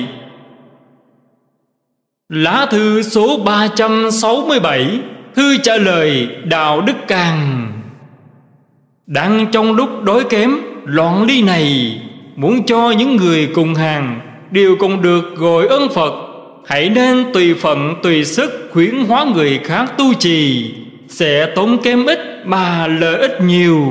Lá thư số ba trăm sáu mươi bảy, thư trả lời Đạo Đức Càng. Đang trong lúc đói kém loạn ly này, muốn cho những người cùng hàng đều cùng được gọi ơn Phật, hãy nên tùy phận tùy sức khuyến hóa người khác tu trì, sẽ tốn kém ít mà lợi ích nhiều.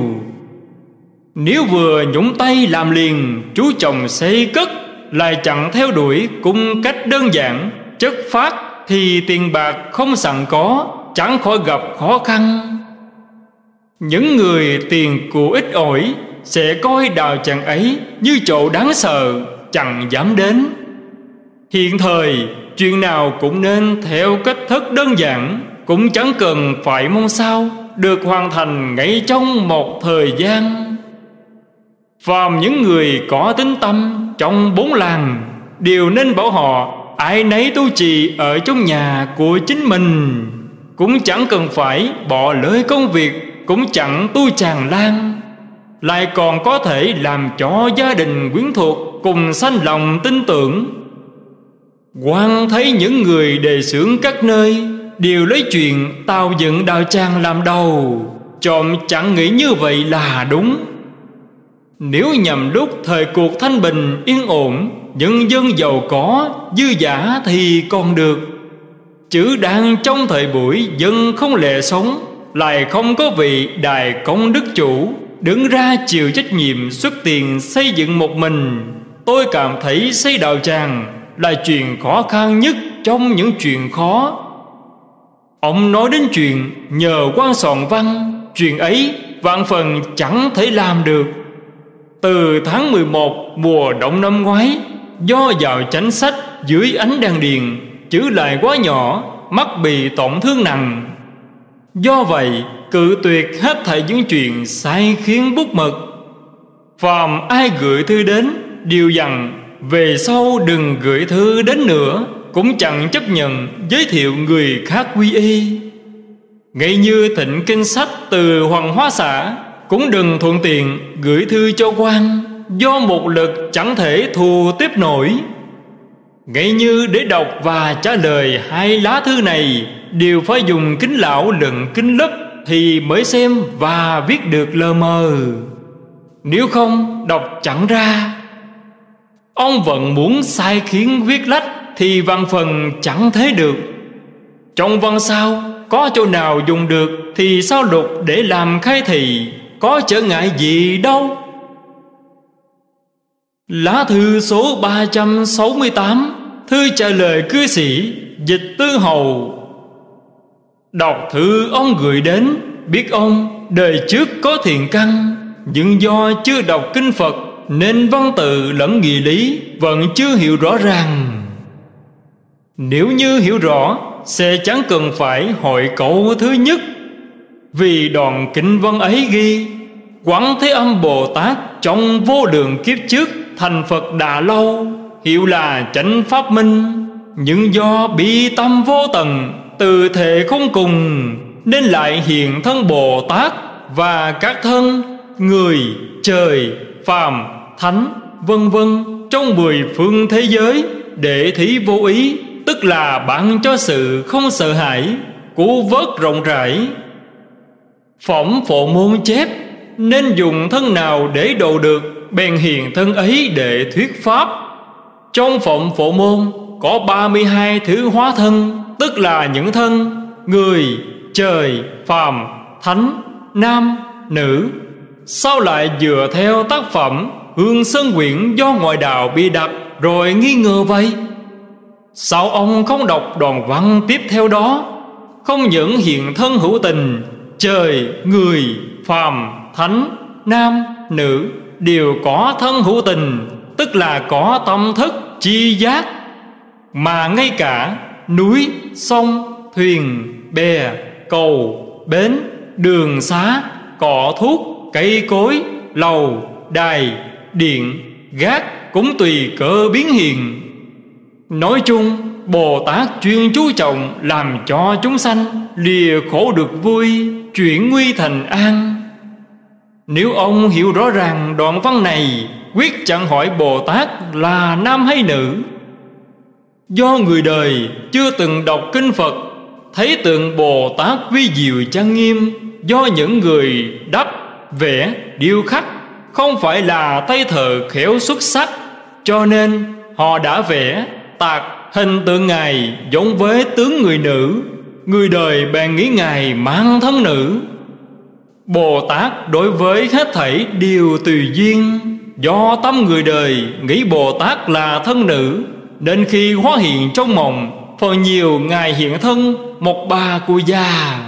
Nếu vừa nhúng tay làm liền, chú chồng xây cất, lại chẳng theo đuổi cung cách đơn giản chất phát, thì tiền bạc không sẵn có, chẳng khỏi gặp khó khăn. Những người tiền của ít ỏi sẽ coi đạo tràng ấy như chỗ đáng sợ, chẳng dám đến. Hiện thời chuyện nào cũng nên theo cách thức đơn giản, cũng chẳng cần phải mong sao được hoàn thành ngay trong một thời gian. Phàm những người có tính tâm trong bốn làng đều nên bảo họ ai nấy tu trì ở trong nhà của chính mình, cũng chẳng cần phải bỏ lỡ công việc, cũng chẳng tu tràn lan, lại còn có thể làm cho gia đình quyến thuộc cùng sanh lòng tin tưởng. Quan thấy những người đề xướng các nơi đều lấy chuyện tạo dựng đạo tràng làm đầu, trộm chẳng nghĩ như vậy là đúng. Nếu nhằm lúc thời cuộc thanh bình yên ổn, nhân dân giàu có dư dả thì còn được, chứ đang trong thời buổi dân không lệ sống, lại không có vị đại công đức chủ đứng ra chịu trách nhiệm xuất tiền xây dựng một mình. Tôi cảm thấy xây đạo tràng là chuyện khó khăn nhất trong những chuyện khó. Ông nói đến chuyện nhờ quan soạn văn, chuyện ấy vạn phần chẳng thể làm được. Từ tháng mười một mùa đông năm ngoái, do vào chánh sách dưới ánh đèn điền, chữ lại quá nhỏ, mắt bị tổn thương nặng. Do vậy cự tuyệt hết thảy những chuyện sai khiến bút mực. Phàm ai gửi thư đến đều dặn về sau đừng gửi thư đến nữa, cũng chẳng chấp nhận giới thiệu người khác quy y. Ngay như thịnh kinh sách từ Hoàng Hóa Xã, cũng đừng thuận tiện gửi thư cho quan, do một lực chẳng thể thù tiếp nổi. Ngay như để đọc và trả lời hai lá thư này đều phải dùng kính lão lẫn kính lấp thì mới xem và viết được lờ mờ, nếu không đọc chẳng ra. Ông vẫn muốn sai khiến viết lách thì văn phần chẳng thế được. Trong văn sao có chỗ nào dùng được thì sao lục để làm khai thị, có trở ngại gì đâu. Lá thư số ba trăm sáu mươi tám, thư trả lời cư sĩ Dịch Tư Hầu. Đọc thư ông gửi đến, biết ông đời trước có thiện căn, nhưng do chưa đọc kinh Phật nên văn tự lẫn nghĩa lý vẫn chưa hiểu rõ ràng. Nếu như hiểu rõ sẽ chẳng cần phải hỏi câu thứ nhất. Vì đoạn kinh văn ấy ghi: Quán Thế Âm Bồ Tát trong vô lượng kiếp trước thành Phật đã lâu, hiệu là chánh pháp minh. Nhưng do bi tâm vô tận, từ thể không cùng, nên lại hiện thân Bồ Tát và các thân người, trời, phàm, thánh, vân vân trong mười phương thế giới, để thí vô ý, tức là bạn cho sự không sợ hãi, cứu vớt rộng rãi. Phỏng Phổ Môn chép: nên dùng thân nào để độ được, bèn hiện thân ấy để thuyết pháp. Trong Phỏng Phổ Môn có ba mươi hai thứ hóa thân, tức là những thân người, trời, phàm, thánh, nam, nữ. Sao lại dựa theo tác phẩm Hương Sơn Quyển do ngoại đạo bị đặt rồi nghi ngờ vậy? Sao ông không đọc đoạn văn tiếp theo đó? Không những hiện thân hữu tình, trời, người, phàm, thánh, nam, nữ đều có thân hữu tình, tức là có tâm thức chi giác, mà ngay cả núi, sông, thuyền, bè, cầu, bến, đường xá, cỏ thuốc, cây cối, lầu, đài, điện, gác cũng tùy cơ biến hiện. Nói chung, Bồ Tát chuyên chú trọng làm cho chúng sanh lìa khổ được vui, chuyển nguy thành an. Nếu ông hiểu rõ ràng đoạn văn này, quyết chẳng hỏi Bồ Tát là nam hay nữ. Do người đời chưa từng đọc kinh Phật, thấy tượng Bồ Tát vi diệu trang nghiêm do những người đắp, vẽ, điêu khắc, không phải là tay thợ khéo xuất sắc, cho nên họ đã vẽ tạc hình tượng Ngài giống với tướng người nữ. Người đời bèn nghĩ Ngài mang thân nữ. Bồ Tát đối với hết thảy đều tùy duyên. Do tâm người đời nghĩ Bồ Tát là thân nữ, nên khi hóa hiện trong mộng, phần nhiều Ngài hiện thân một bà cụ già.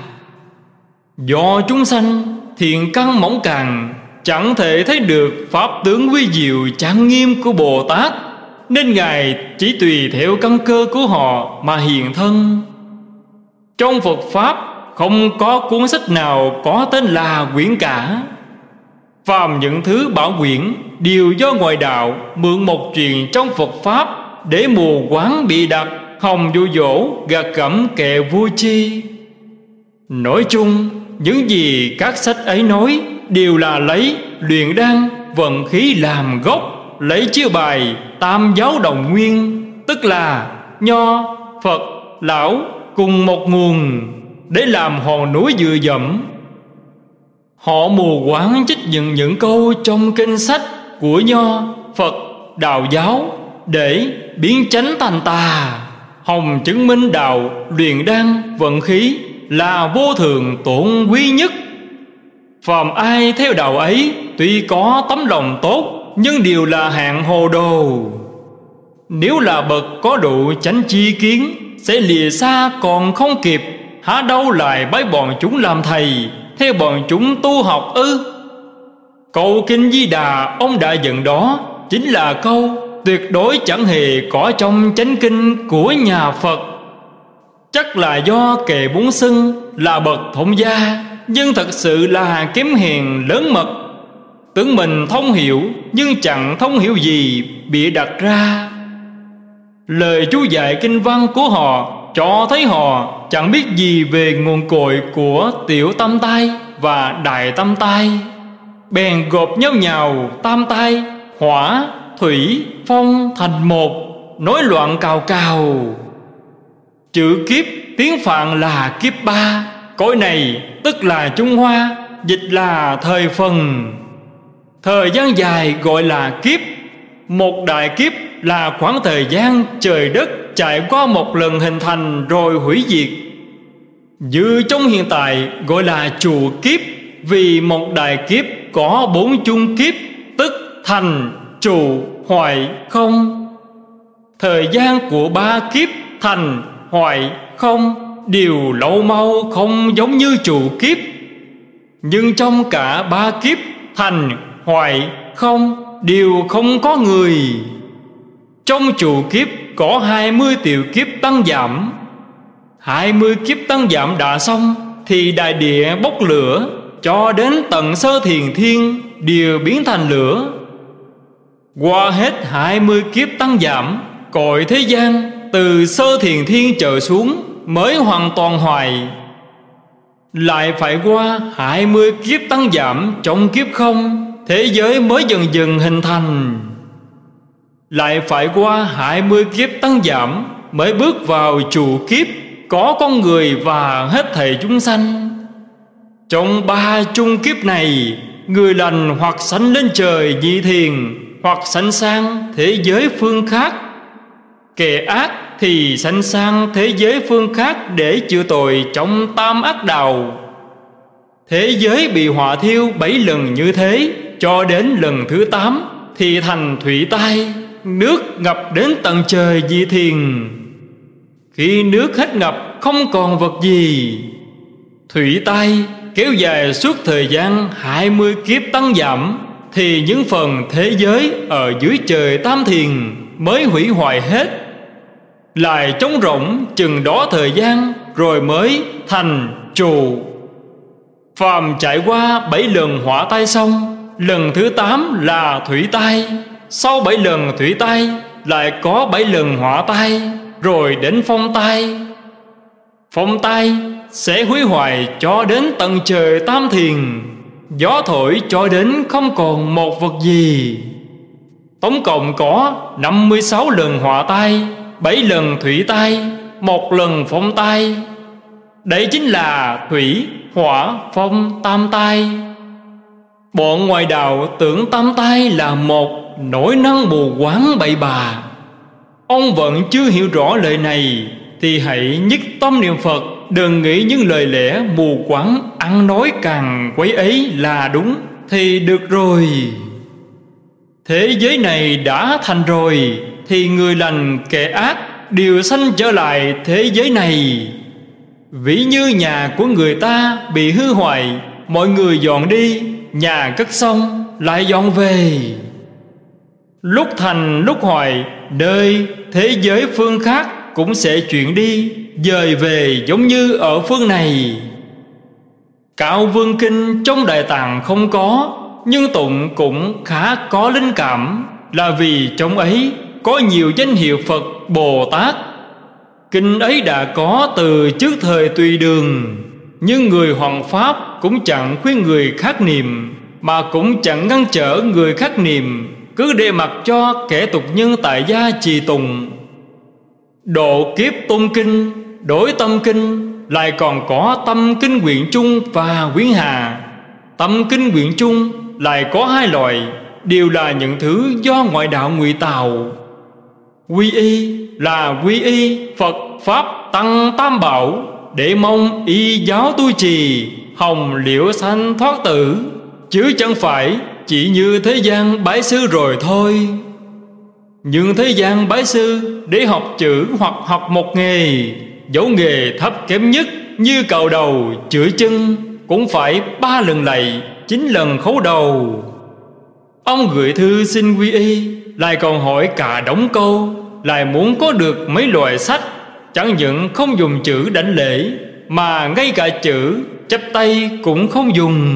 Do chúng sanh thiện căn mỏng càng, chẳng thể thấy được pháp tướng quý diệu trang nghiêm của Bồ Tát, nên Ngài chỉ tùy theo căn cơ của họ mà hiện thân. Trong Phật Pháp không có cuốn sách nào có tên là quyển cả. Phàm những thứ bảo quyển đều do ngoại đạo mượn một truyền trong Phật Pháp để mù quáng bị đặt, hòng dụ dỗ gạt gẫm kẻ vô tri. Nói chung, những gì các sách ấy nói đều là lấy luyện đan vận khí làm gốc, lấy chiêu bài tam giáo đồng nguyên, tức là Nho, Phật, Lão cùng một nguồn, để làm hòn núi dựa dẫm. Họ mù quáng trích những những câu trong kinh sách của Nho, Phật, Đạo giáo để biến chánh thành tà, hòng chứng minh đạo luyện đan vận khí là vô thường tổn quý nhất. Phàm ai theo đạo ấy tuy có tấm lòng tốt, nhưng đều là hạng hồ đồ. Nếu là bậc có độ chánh chi kiến, sẽ lìa xa còn không kịp, há đâu lại bái bọn chúng làm thầy, theo bọn chúng tu học ư? Câu kinh Di Đà ông đã dựng đó chính là câu tuyệt đối chẳng hề có trong chánh kinh của nhà Phật. Chắc là do kẻ muốn xưng là bậc thông gia, nhưng thật sự là kém hèn lớn mật. Tưởng mình thông hiểu, nhưng chẳng thông hiểu gì bịa đặt ra. Lời chú dạy kinh văn của họ cho thấy họ chẳng biết gì về nguồn cội của tiểu tam tai và đại tam tai. Bèn gộp nhau nhào tam tai, hỏa, thủy, phong thành một, nói loạn cào cào. Chữ kiếp tiếng Phạn là kiếp ba, cõi này tức là Trung Hoa, dịch là thời phần. Thời gian dài gọi là kiếp. Một đại kiếp là khoảng thời gian trời đất trải qua một lần hình thành rồi hủy diệt. Như trong hiện tại gọi là trụ kiếp, vì một đại kiếp có bốn chung kiếp, tức thành, trụ, hoại, không. Thời gian của ba kiếp thành, hoại, không đều lâu mau không giống như trụ kiếp. Nhưng trong cả ba kiếp thành, hoại, không đều không có người. Trong trụ kiếp có hai mươi tiểu kiếp tăng giảm. Hai mươi kiếp tăng giảm đã xong thì đại địa bốc lửa, cho đến tận sơ thiền thiên đều biến thành lửa. Qua hết hai mươi kiếp tăng giảm, cõi thế gian từ sơ thiền thiên trở xuống mới hoàn toàn hoại. Lại phải qua hai mươi kiếp tăng giảm trong kiếp không, thế giới mới dần dần hình thành. Lại phải qua hai mươi kiếp tăng giảm mới bước vào trụ kiếp, có con người và hết thảy chúng sanh. Trong ba chung kiếp này, người lành hoặc sanh lên trời nhị thiền, hoặc sanh sang thế giới phương khác. Kẻ ác thì sanh sang thế giới phương khác để chịu tội trong tam ác đạo. Thế giới bị hỏa thiêu bảy lần như thế, cho đến lần thứ tám thì thành thủy tai, nước ngập đến tận trời nhị thiền. Khi nước hết ngập không còn vật gì, thủy tai kéo dài suốt thời gian hai mươi kiếp tăng giảm, thì những phần thế giới ở dưới trời tam thiền mới hủy hoại hết. Lại trống rỗng chừng đó thời gian rồi mới thành trụ. Phàm trải qua bảy lần hỏa tai xong, lần thứ tám là thủy tai. Sau bảy lần thủy tai lại có bảy lần hỏa tai, rồi đến phong tai. Phong tai sẽ hủy hoại cho đến tận trời tam thiền, gió thổi cho đến không còn một vật gì. Tổng cộng có năm mươi sáu lần hỏa tai, bảy lần thủy tai, một lần phong tai. Đấy chính là thủy, hỏa, phong tam tai. Bọn ngoài đạo tưởng tam tai là một, nổi năng mù quáng bậy bạ. Ông vẫn chưa hiểu rõ lời này thì hãy nhất tâm niệm Phật, đừng nghĩ những lời lẽ mù quáng ăn nói càng quấy ấy là đúng thì được rồi. Thế giới này đã thành rồi thì người lành kẻ ác đều sanh trở lại thế giới này. Ví như nhà của người ta bị hư hoại, mọi người dọn đi, nhà cất xong lại dọn về. Lúc thành lúc hoại, nơi thế giới phương khác cũng sẽ chuyển đi, dời về giống như ở phương này. Cao Vương Kinh trong Đại Tạng không có, nhưng tụng cũng khá có linh cảm, là vì trong ấy có nhiều danh hiệu Phật Bồ Tát. Kinh ấy đã có từ trước thời Tùy Đường, nhưng người hoằng pháp cũng chẳng khuyên người khác niệm, mà cũng chẳng ngăn trở người khác niệm, cứ để mặc cho kẻ tục nhân tại gia trì tùng. Độ kiếp tôn kinh, đối tâm kinh, lại còn có tâm kinh quyển trung và quyển hà. Tâm kinh quyển trung lại có hai loại, đều là những thứ do ngoại đạo ngụy tạo. Quy y là quy y Phật Pháp Tăng Tam Bảo, để mong y giáo tu trì, hồng liễu sanh thoát tử, chứ chẳng phải chỉ như thế gian bái sư rồi thôi. Nhưng thế gian bái sư để học chữ hoặc học một nghề, dẫu nghề thấp kém nhất như cạo đầu, chữa chân, cũng phải ba lần lạy, chín lần khấu đầu. Ông gửi thư xin quy y, lại còn hỏi cả đống câu, lại muốn có được mấy loại sách. Chẳng những không dùng chữ đảnh lễ, mà ngay cả chữ chắp tay cũng không dùng.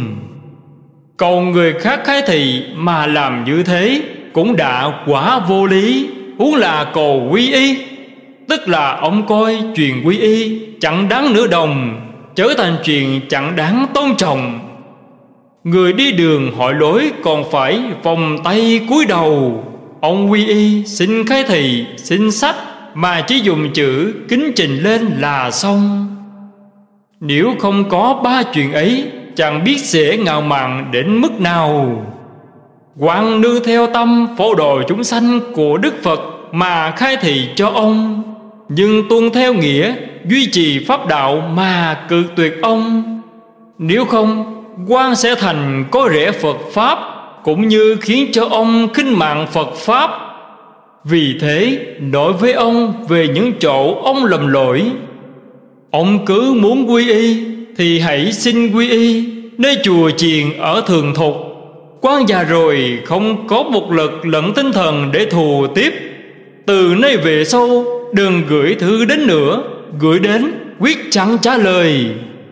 Cầu người khác khai thị mà làm như thế cũng đã quá vô lý, huống là cầu quy y. Tức là ông coi chuyện quy y chẳng đáng nửa đồng, trở thành chuyện chẳng đáng tôn trọng. Người đi đường hỏi lối còn phải vòng tay cúi đầu. Ông quy y xin khai thị, xin sách mà chỉ dùng chữ kính trình lên là xong. Nếu không có ba chuyện ấy, chẳng biết sẽ ngạo mạn đến mức nào. Quang nương theo tâm phổ độ chúng sanh của Đức Phật mà khai thị cho ông, nhưng tuân theo nghĩa duy trì pháp đạo mà cự tuyệt ông. Nếu không, Quang sẽ thành có rẻ Phật Pháp, cũng như khiến cho ông khinh mạng Phật Pháp. Vì thế nói với ông về những chỗ ông lầm lỗi. Ông cứ muốn quy y thì hãy xin quy y nơi chùa chiền ở Thường Thục. Quan già rồi không có một lực lẫn tinh thần để thù tiếp. Từ nay về sau đừng gửi thư đến nữa, gửi đến quyết chẳng trả lời.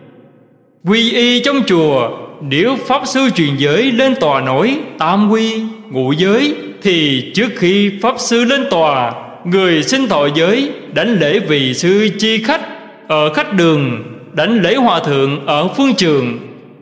Quy y trong chùa, nếu pháp sư truyền giới lên tòa nói tam quy ngũ giới, thì trước khi pháp sư lên tòa, người xin thọ giới đánh lễ vị sư chi khách ở khách đường, đánh lễ hòa thượng ở phương trường.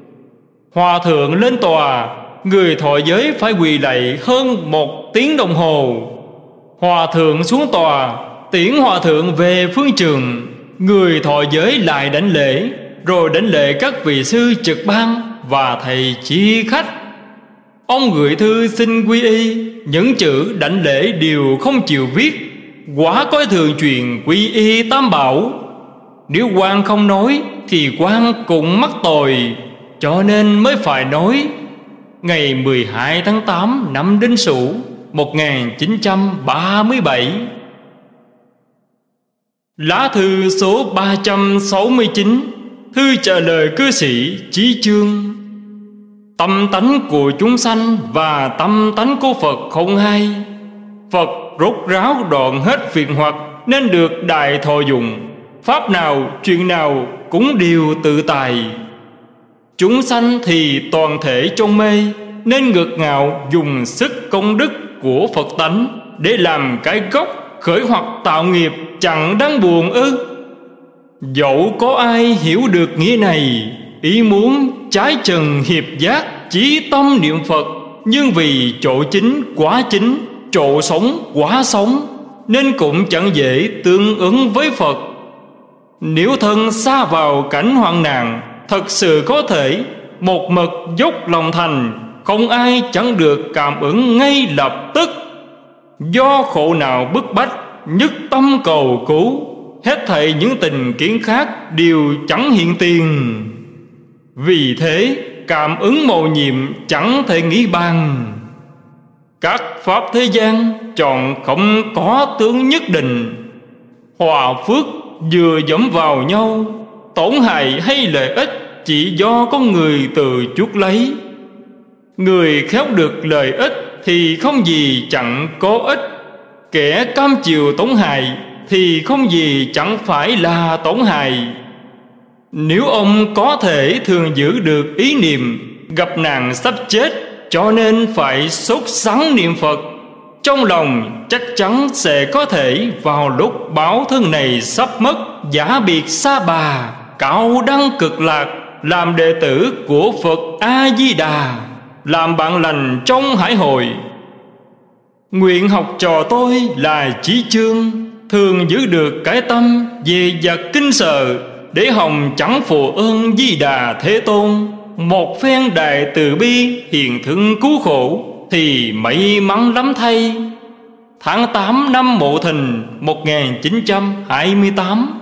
Hòa thượng lên tòa, người thọ giới phải quỳ lạy hơn một tiếng đồng hồ. Hòa thượng xuống tòa, tiễn hòa thượng về phương trường, người thọ giới lại đánh lễ, rồi đánh lễ các vị sư trực ban và thầy chi khách. Ông gửi thư xin quy y, những chữ đảnh lễ đều không chịu viết, quá coi thường chuyện quy y tam bảo. Nếu quan không nói thì quan cũng mắc tội, cho nên mới phải nói. Ngày mười hai tháng tám năm Đinh Sửu một nghìn chín trăm ba mươi bảy. Lá thư số ba trăm sáu mươi chín, thư trả lời cư sĩ Chí Chương. Tâm tánh của chúng sanh và tâm tánh của Phật không hai. Phật rốt ráo đoạn hết phiền hoặc nên được đại thọ dụng. Pháp nào chuyện nào cũng đều tự tài. Chúng sanh thì toàn thể trong mê, nên ngược ngạo dùng sức công đức của Phật tánh để làm cái gốc khởi hoặc tạo nghiệp, chẳng đáng buồn ư? Dẫu có ai hiểu được nghĩa này, ý muốn trái trần hiệp giác, chí tâm niệm Phật, nhưng vì chỗ chính quá chính, chỗ sống quá sống, nên cũng chẳng dễ tương ứng với Phật. Nếu thân xa vào cảnh hoạn nạn, thật sự có thể một mực dốc lòng thành, không ai chẳng được cảm ứng ngay lập tức. Do khổ nào bức bách, nhất tâm cầu cứu, hết thảy những tình kiến khác đều chẳng hiện tiền. Vì thế cảm ứng mầu nhiệm chẳng thể nghĩ bàn. Các pháp thế gian chọn không có tướng nhất định. Hòa phước vừa dẫm vào nhau, tổn hại hay lợi ích chỉ do con người tự chuốc lấy. Người khéo được lợi ích thì không gì chẳng có ích, kẻ cam chịu tổn hại thì không gì chẳng phải là tổn hại. Nếu ông có thể thường giữ được ý niệm gặp nạn sắp chết, cho nên phải sốt sắng niệm Phật, trong lòng chắc chắn sẽ có thể vào lúc báo thân này sắp mất, giả biệt xa bà, cao đăng cực lạc, làm đệ tử của Phật A-di-đà, làm bạn lành trong hải hội. Nguyện học trò tôi là Chí Chương, thường giữ được cái tâm về vật kinh sợ, để hồng chẳng phụ ơn Di Đà Thế Tôn, một phen đại từ bi hiền thương cứu khổ, thì may mắn lắm thay. Tháng tám năm Mậu Thìn một nghìn chín trăm hai mươi tám.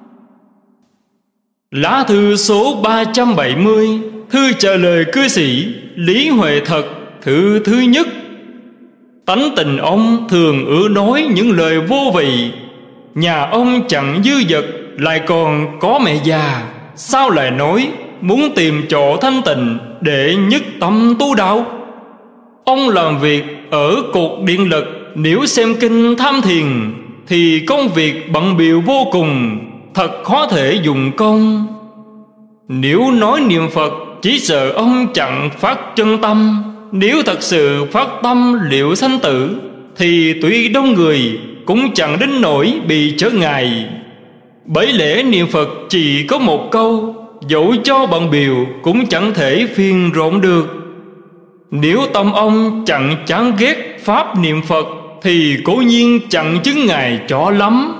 Lá thư số ba trăm bảy mươi, thư trả lời cư sĩ Lý Huệ Thật, thư thứ nhất. Tánh tình ông thường ưa nói những lời vô vị. Nhà ông chẳng dư dật, lại còn có mẹ già, sao lại nói muốn tìm chỗ thanh tịnh để nhất tâm tu đạo? Ông làm việc ở cục điện lực, nếu xem kinh tham thiền thì công việc bận bịu vô cùng, thật khó thể dùng công. Nếu nói niệm Phật, chỉ sợ ông chẳng phát chân tâm. Nếu thật sự phát tâm liệu sanh tử, thì tuy đông người cũng chẳng đến nỗi bị trở ngại. Bởi lẽ niệm Phật chỉ có một câu, dẫu cho bận biểu cũng chẳng thể phiền rộn được. Nếu tâm ông chẳng chán ghét pháp niệm Phật, thì cố nhiên chẳng chứng ngại cho lắm.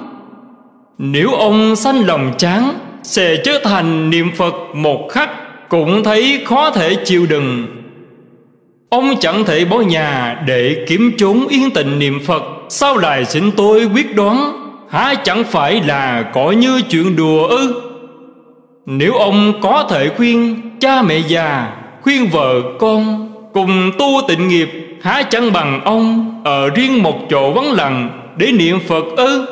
Nếu ông sanh lòng chán, sẽ trở thành niệm Phật một khắc cũng thấy khó thể chịu đựng. Ông chẳng thể bỏ nhà để kiếm chốn yên tịnh niệm Phật, sao lại xin tôi quyết đoán, há chẳng phải là có như chuyện đùa ư? Nếu ông có thể khuyên cha mẹ già, khuyên vợ con cùng tu tịnh nghiệp, há chẳng bằng ông ở riêng một chỗ vắng lặng để niệm Phật ư?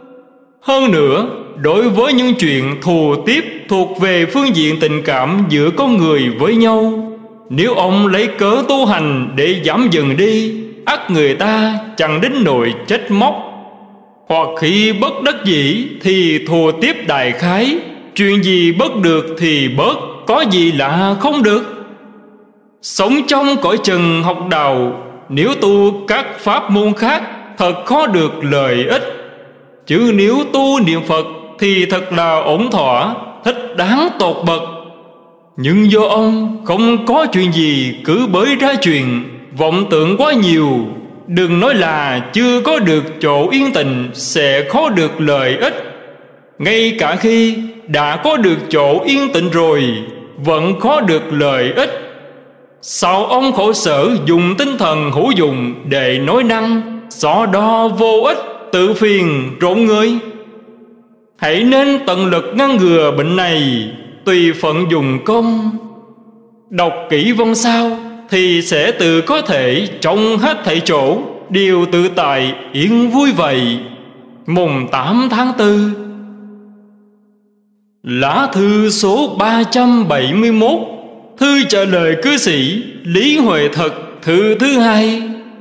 Hơn nữa, đối với những chuyện thù tiếp thuộc về phương diện tình cảm giữa con người với nhau, nếu ông lấy cớ tu hành để giảm dần đi, ắt người ta chẳng đến nỗi trách móc. Hoặc khi bất đắc dĩ thì thù tiếp đại khái, chuyện gì bớt được thì bớt, có gì là không được. Sống trong cõi trần học đạo, nếu tu các pháp môn khác, thật khó được lợi ích. Chứ nếu tu niệm Phật thì thật là ổn thỏa, thích đáng tột bậc. Nhưng do ông không có chuyện gì cứ bới ra chuyện, vọng tưởng quá nhiều, đừng nói là chưa có được chỗ yên tĩnh sẽ khó được lợi ích. Ngay cả khi đã có được chỗ yên tĩnh rồi, vẫn khó được lợi ích. Sao ông khổ sở dùng tinh thần hữu dụng để nói năng, so đo vô ích, tự phiền rộn người? Hãy nên tận lực ngăn ngừa bệnh này, tùy phận dùng công. Đọc kỹ văn sao thì sẽ tự có thể trong hết thảy chỗ đều tự tại yên vui vậy. Mùng tám tháng tư. Lá thư số ba trăm bảy mươi mốt, thư trả lời cư sĩ Lý Huệ Thật, thư thứ hai.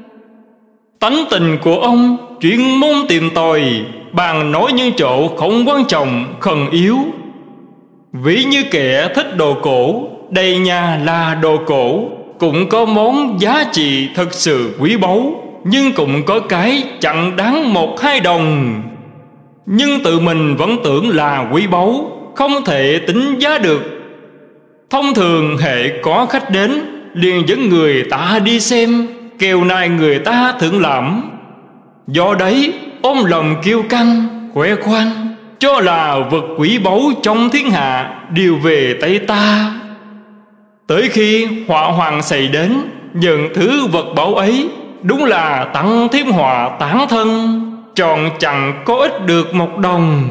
Tánh tình của ông chuyên môn tìm tòi, bàn nói những chỗ không quan trọng, khẩn yếu. Ví như kẻ thích đồ cổ, đầy nhà là đồ cổ, cũng có món giá trị thật sự quý báu, nhưng cũng có cái chẳng đáng một hai đồng. Nhưng tự mình vẫn tưởng là quý báu, không thể tính giá được. Thông thường hệ có khách đến, liền dẫn người ta đi xem, kèo này người ta thưởng lãm. Do đấy ôm lòng kiêu căng, khoe khoang, cho là vật quý báu trong thiên hạ đều về tay ta. Tới khi họa hoàng xảy đến, nhận thứ vật báu ấy, đúng là tăng thêm họa tán thân, tròn chẳng có ích được một đồng.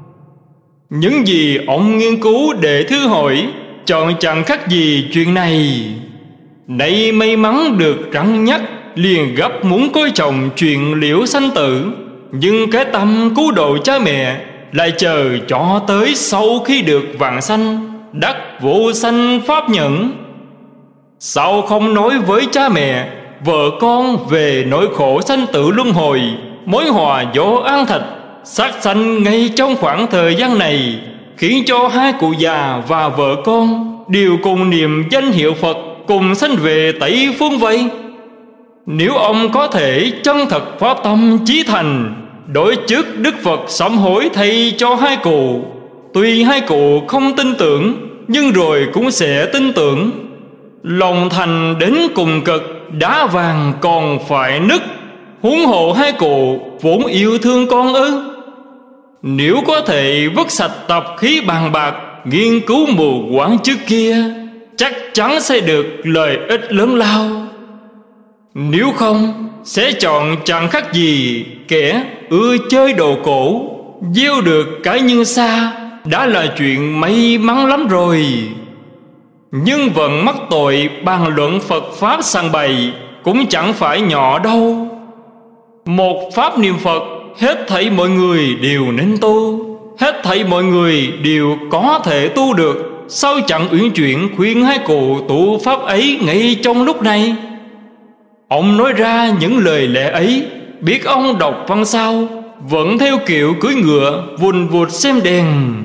Những gì ông nghiên cứu để thư hỏi, chọn chẳng khác gì chuyện này. Nay may mắn được rắn nhắc, liền gấp muốn coi trọng chuyện liễu sanh tử, nhưng cái tâm cứu độ cha mẹ lại chờ cho tới sau khi được vãng sanh, đắc vô sanh pháp nhẫn. Sao không nói với cha mẹ, vợ con về nỗi khổ sanh tử luân hồi, mối hòa do an thạch sát sanh ngay trong khoảng thời gian này, khiến cho hai cụ già và vợ con đều cùng niệm danh hiệu Phật, cùng sanh về Tây Phương vậy. Nếu ông có thể chân thật phát tâm chí thành, đối trước Đức Phật sám hối thay cho hai cụ, tuy hai cụ không tin tưởng, nhưng rồi cũng sẽ tin tưởng. Lòng thành đến cùng cực, đá vàng còn phải nứt, huống hộ hai cụ vốn yêu thương con ư? Nếu có thể vứt sạch tập khí bàn bạc, nghiên cứu mù quáng trước kia, chắc chắn sẽ được lợi ích lớn lao. Nếu không, sẽ chọn chẳng khác gì kẻ ưa chơi đồ cổ, gieo được cái nhân xa đã là chuyện may mắn lắm rồi. Nhưng vẫn mắc tội bàn luận Phật Pháp sang bày cũng chẳng phải nhỏ đâu. Một pháp niệm Phật, hết thảy mọi người đều nên tu, hết thảy mọi người đều có thể tu được. Sao chẳng uyển chuyển khuyên hai cụ tu pháp ấy ngay trong lúc này? Ông nói ra những lời lẽ ấy, biết ông đọc văn sao vẫn theo kiểu cưỡi ngựa vùn vụt xem đèn.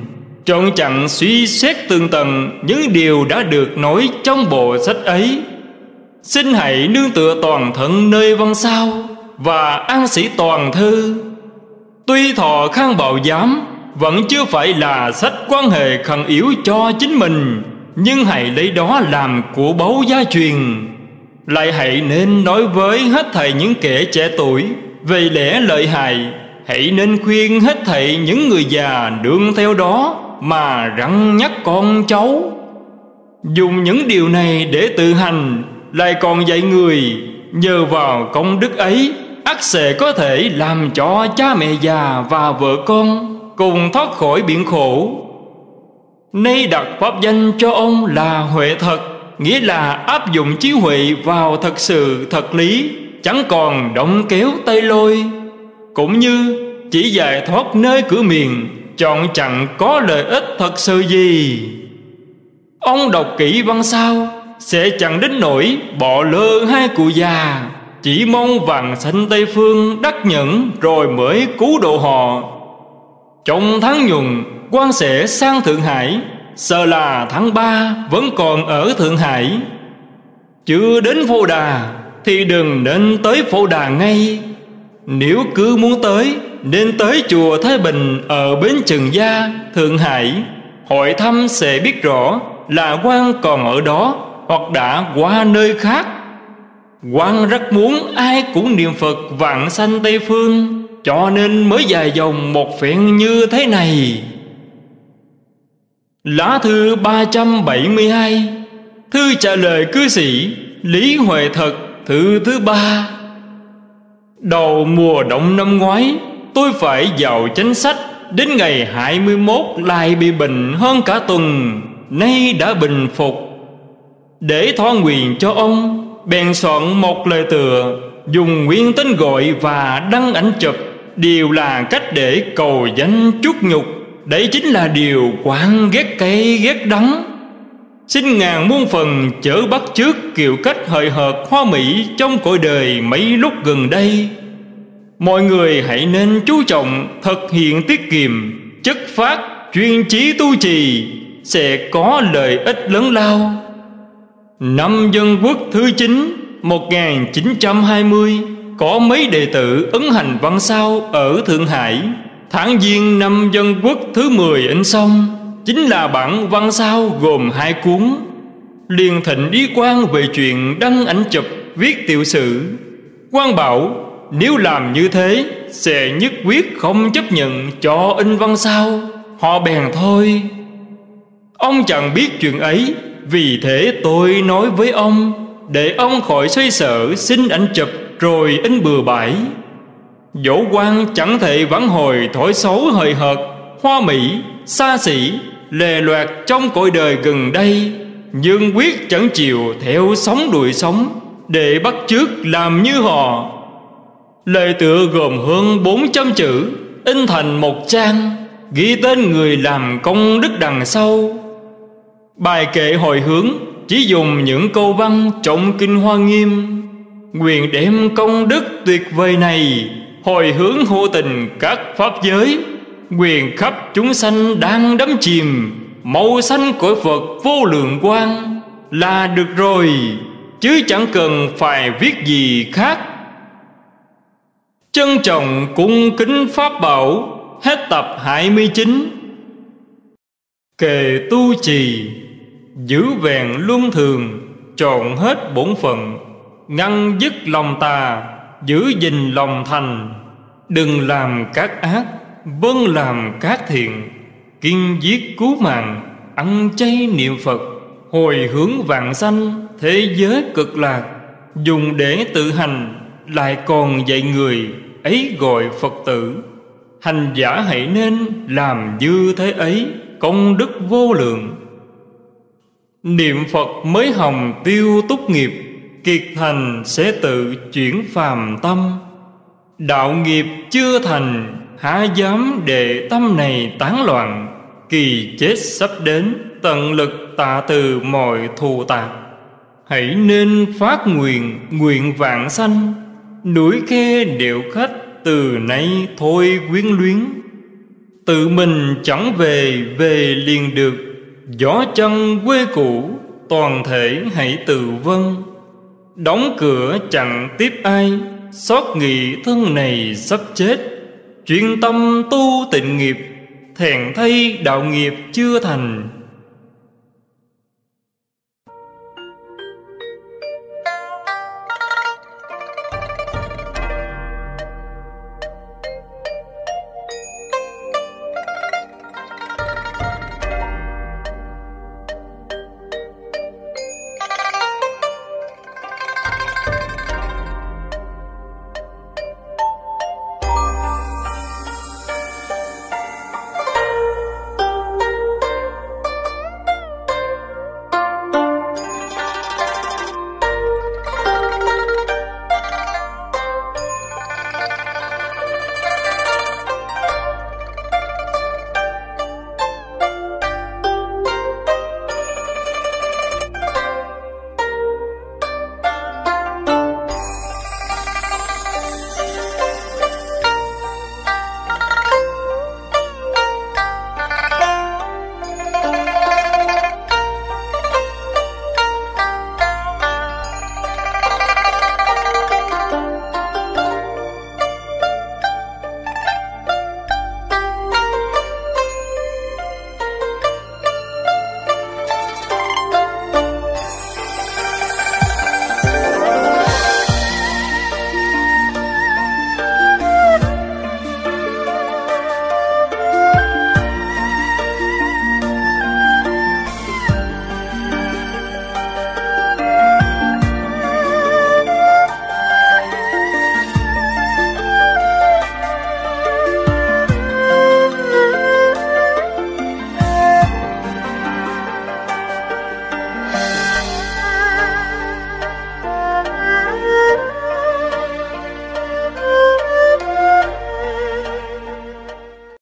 trọn chặn suy xét tường tầng những điều đã được nói trong bộ sách ấy. Xin hãy nương tựa toàn thân nơi văn sao và an sĩ toàn thư. Tuy Thọ Khang Bảo Giám vẫn chưa phải là sách quan hệ khẩn yếu cho chính mình, nhưng hãy lấy đó làm của báu gia truyền. Lại hãy nên nói với hết thảy những kẻ trẻ tuổi về lẽ lợi hại. Hãy nên khuyên hết thảy những người già đương theo đó mà răn nhắc con cháu. Dùng những điều này để tự hành, lại còn dạy người. Nhờ vào công đức ấy, ắt sẽ có thể làm cho cha mẹ già và vợ con cùng thoát khỏi biển khổ. Nay đặt pháp danh cho ông là Huệ Thật, nghĩa là áp dụng trí huệ vào thật sự thật lý, chẳng còn động kéo tay lôi. Cũng như chỉ giải thoát nơi cửa miền, chọn chẳng có lợi ích thật sự gì. Ông đọc kỹ văn sao sẽ chẳng đến nỗi bỏ lơ hai cụ già, chỉ mong vàng xanh Tây Phương đắc nhẫn rồi mới cứu độ họ. Trong tháng nhuận, quan sẽ sang Thượng Hải, sợ là tháng ba vẫn còn ở Thượng Hải. Chưa đến Phổ Đà thì đừng nên tới Phổ Đà ngay. Nếu cứ muốn tới, nên tới chùa Thái Bình ở bến Trần Gia, Thượng Hải. Hỏi thăm sẽ biết rõ là quan còn ở đó hoặc đã qua nơi khác. Quan rất muốn ai cũng niệm Phật vạn sanh Tây Phương, cho nên mới dài dòng một phen như thế này. Lá thư ba trăm bảy mươi hai. Thư trả lời cư sĩ Lý Huệ Thật, thư thứ ba. Đầu mùa đông năm ngoái, tôi phải vào chánh sách. Đến ngày hai mươi mốt lại bị bệnh hơn cả tuần, nay đã bình phục. Để thỏa nguyện cho ông, bèn soạn một lời tựa, dùng nguyên tên gọi và đăng ảnh chụp, đều là cách để cầu danh chút nhục. Đấy chính là điều quan ghét cay ghét đắng. Xin ngàn muôn phần chớ bắt chước kiểu cách hời hợt hoa mỹ trong cõi đời mấy lúc gần đây. Mọi người hãy nên chú trọng thực hiện tiết kiệm, chất phát, chuyên chí tu trì, sẽ có lợi ích lớn lao. Năm Dân Quốc thứ chín một nghìn chín trăm hai mươi, có mấy đệ tử ấn hành văn sao ở Thượng Hải. Tháng Giêng năm Dân Quốc thứ mười in xong, chính là bản văn sao gồm hai cuốn. Liền thịnh ý quan về chuyện đăng ảnh chụp viết tiểu sử. Quan bảo nếu làm như thế sẽ nhất quyết không chấp nhận cho in văn sao. Họ bèn thôi. Ông chẳng biết chuyện ấy, vì thế tôi nói với ông, để ông khỏi xoay sở xin ảnh chụp rồi in bừa bãi. Dỗ quan chẳng thể vãn hồi thói xấu hời hợt, hoa mỹ, xa xỉ, lề loạt trong cõi đời gần đây, nhưng quyết chẳng chịu theo sóng đuổi sóng để bắt chước làm như họ. Lời tựa gồm hơn bốn trăm chữ, in thành một trang, ghi tên người làm công đức đằng sau. Bài kệ hồi hướng chỉ dùng những câu văn trọng kinh Hoa Nghiêm. Nguyện đem công đức tuyệt vời này hồi hướng hữu tình các pháp giới, nguyện khắp chúng sanh đang đắm chìm màu xanh cõi Phật vô lượng quang là được rồi, chứ chẳng cần phải viết gì khác. Trân trọng cung kính pháp bảo. Hết tập hai mươi chín. Kệ tu trì, giữ vẹn luân thường, trọn hết bổn phận, ngăn dứt lòng tà, giữ gìn lòng thành. Đừng làm các ác, vâng làm các thiện, kiên giết cứu mạng, ăn chay niệm Phật, hồi hướng vạn sanh thế giới cực lạc. Dùng để tự hành, lại còn dạy người, ấy gọi Phật tử. Hành giả hãy nên làm như thế ấy, công đức vô lượng. Niệm Phật mới hồng tiêu túc nghiệp, kiệt thành sẽ tự chuyển phàm tâm. Đạo nghiệp chưa thành, há dám để tâm này tán loạn. Kỳ chết sắp đến, tận lực tạ từ mọi thù tạc. Hãy nên phát nguyện, nguyện vạn sanh, núi khe điệu khách từ nay thôi quyến luyến. Tự mình chẳng về, về liền được. Gió chân quê cũ, toàn thể hãy tự vâng. Đóng cửa chẳng tiếp ai, xót nghĩ thân này sắp chết. Chuyên tâm tu tịnh nghiệp, thẹn thay đạo nghiệp chưa thành.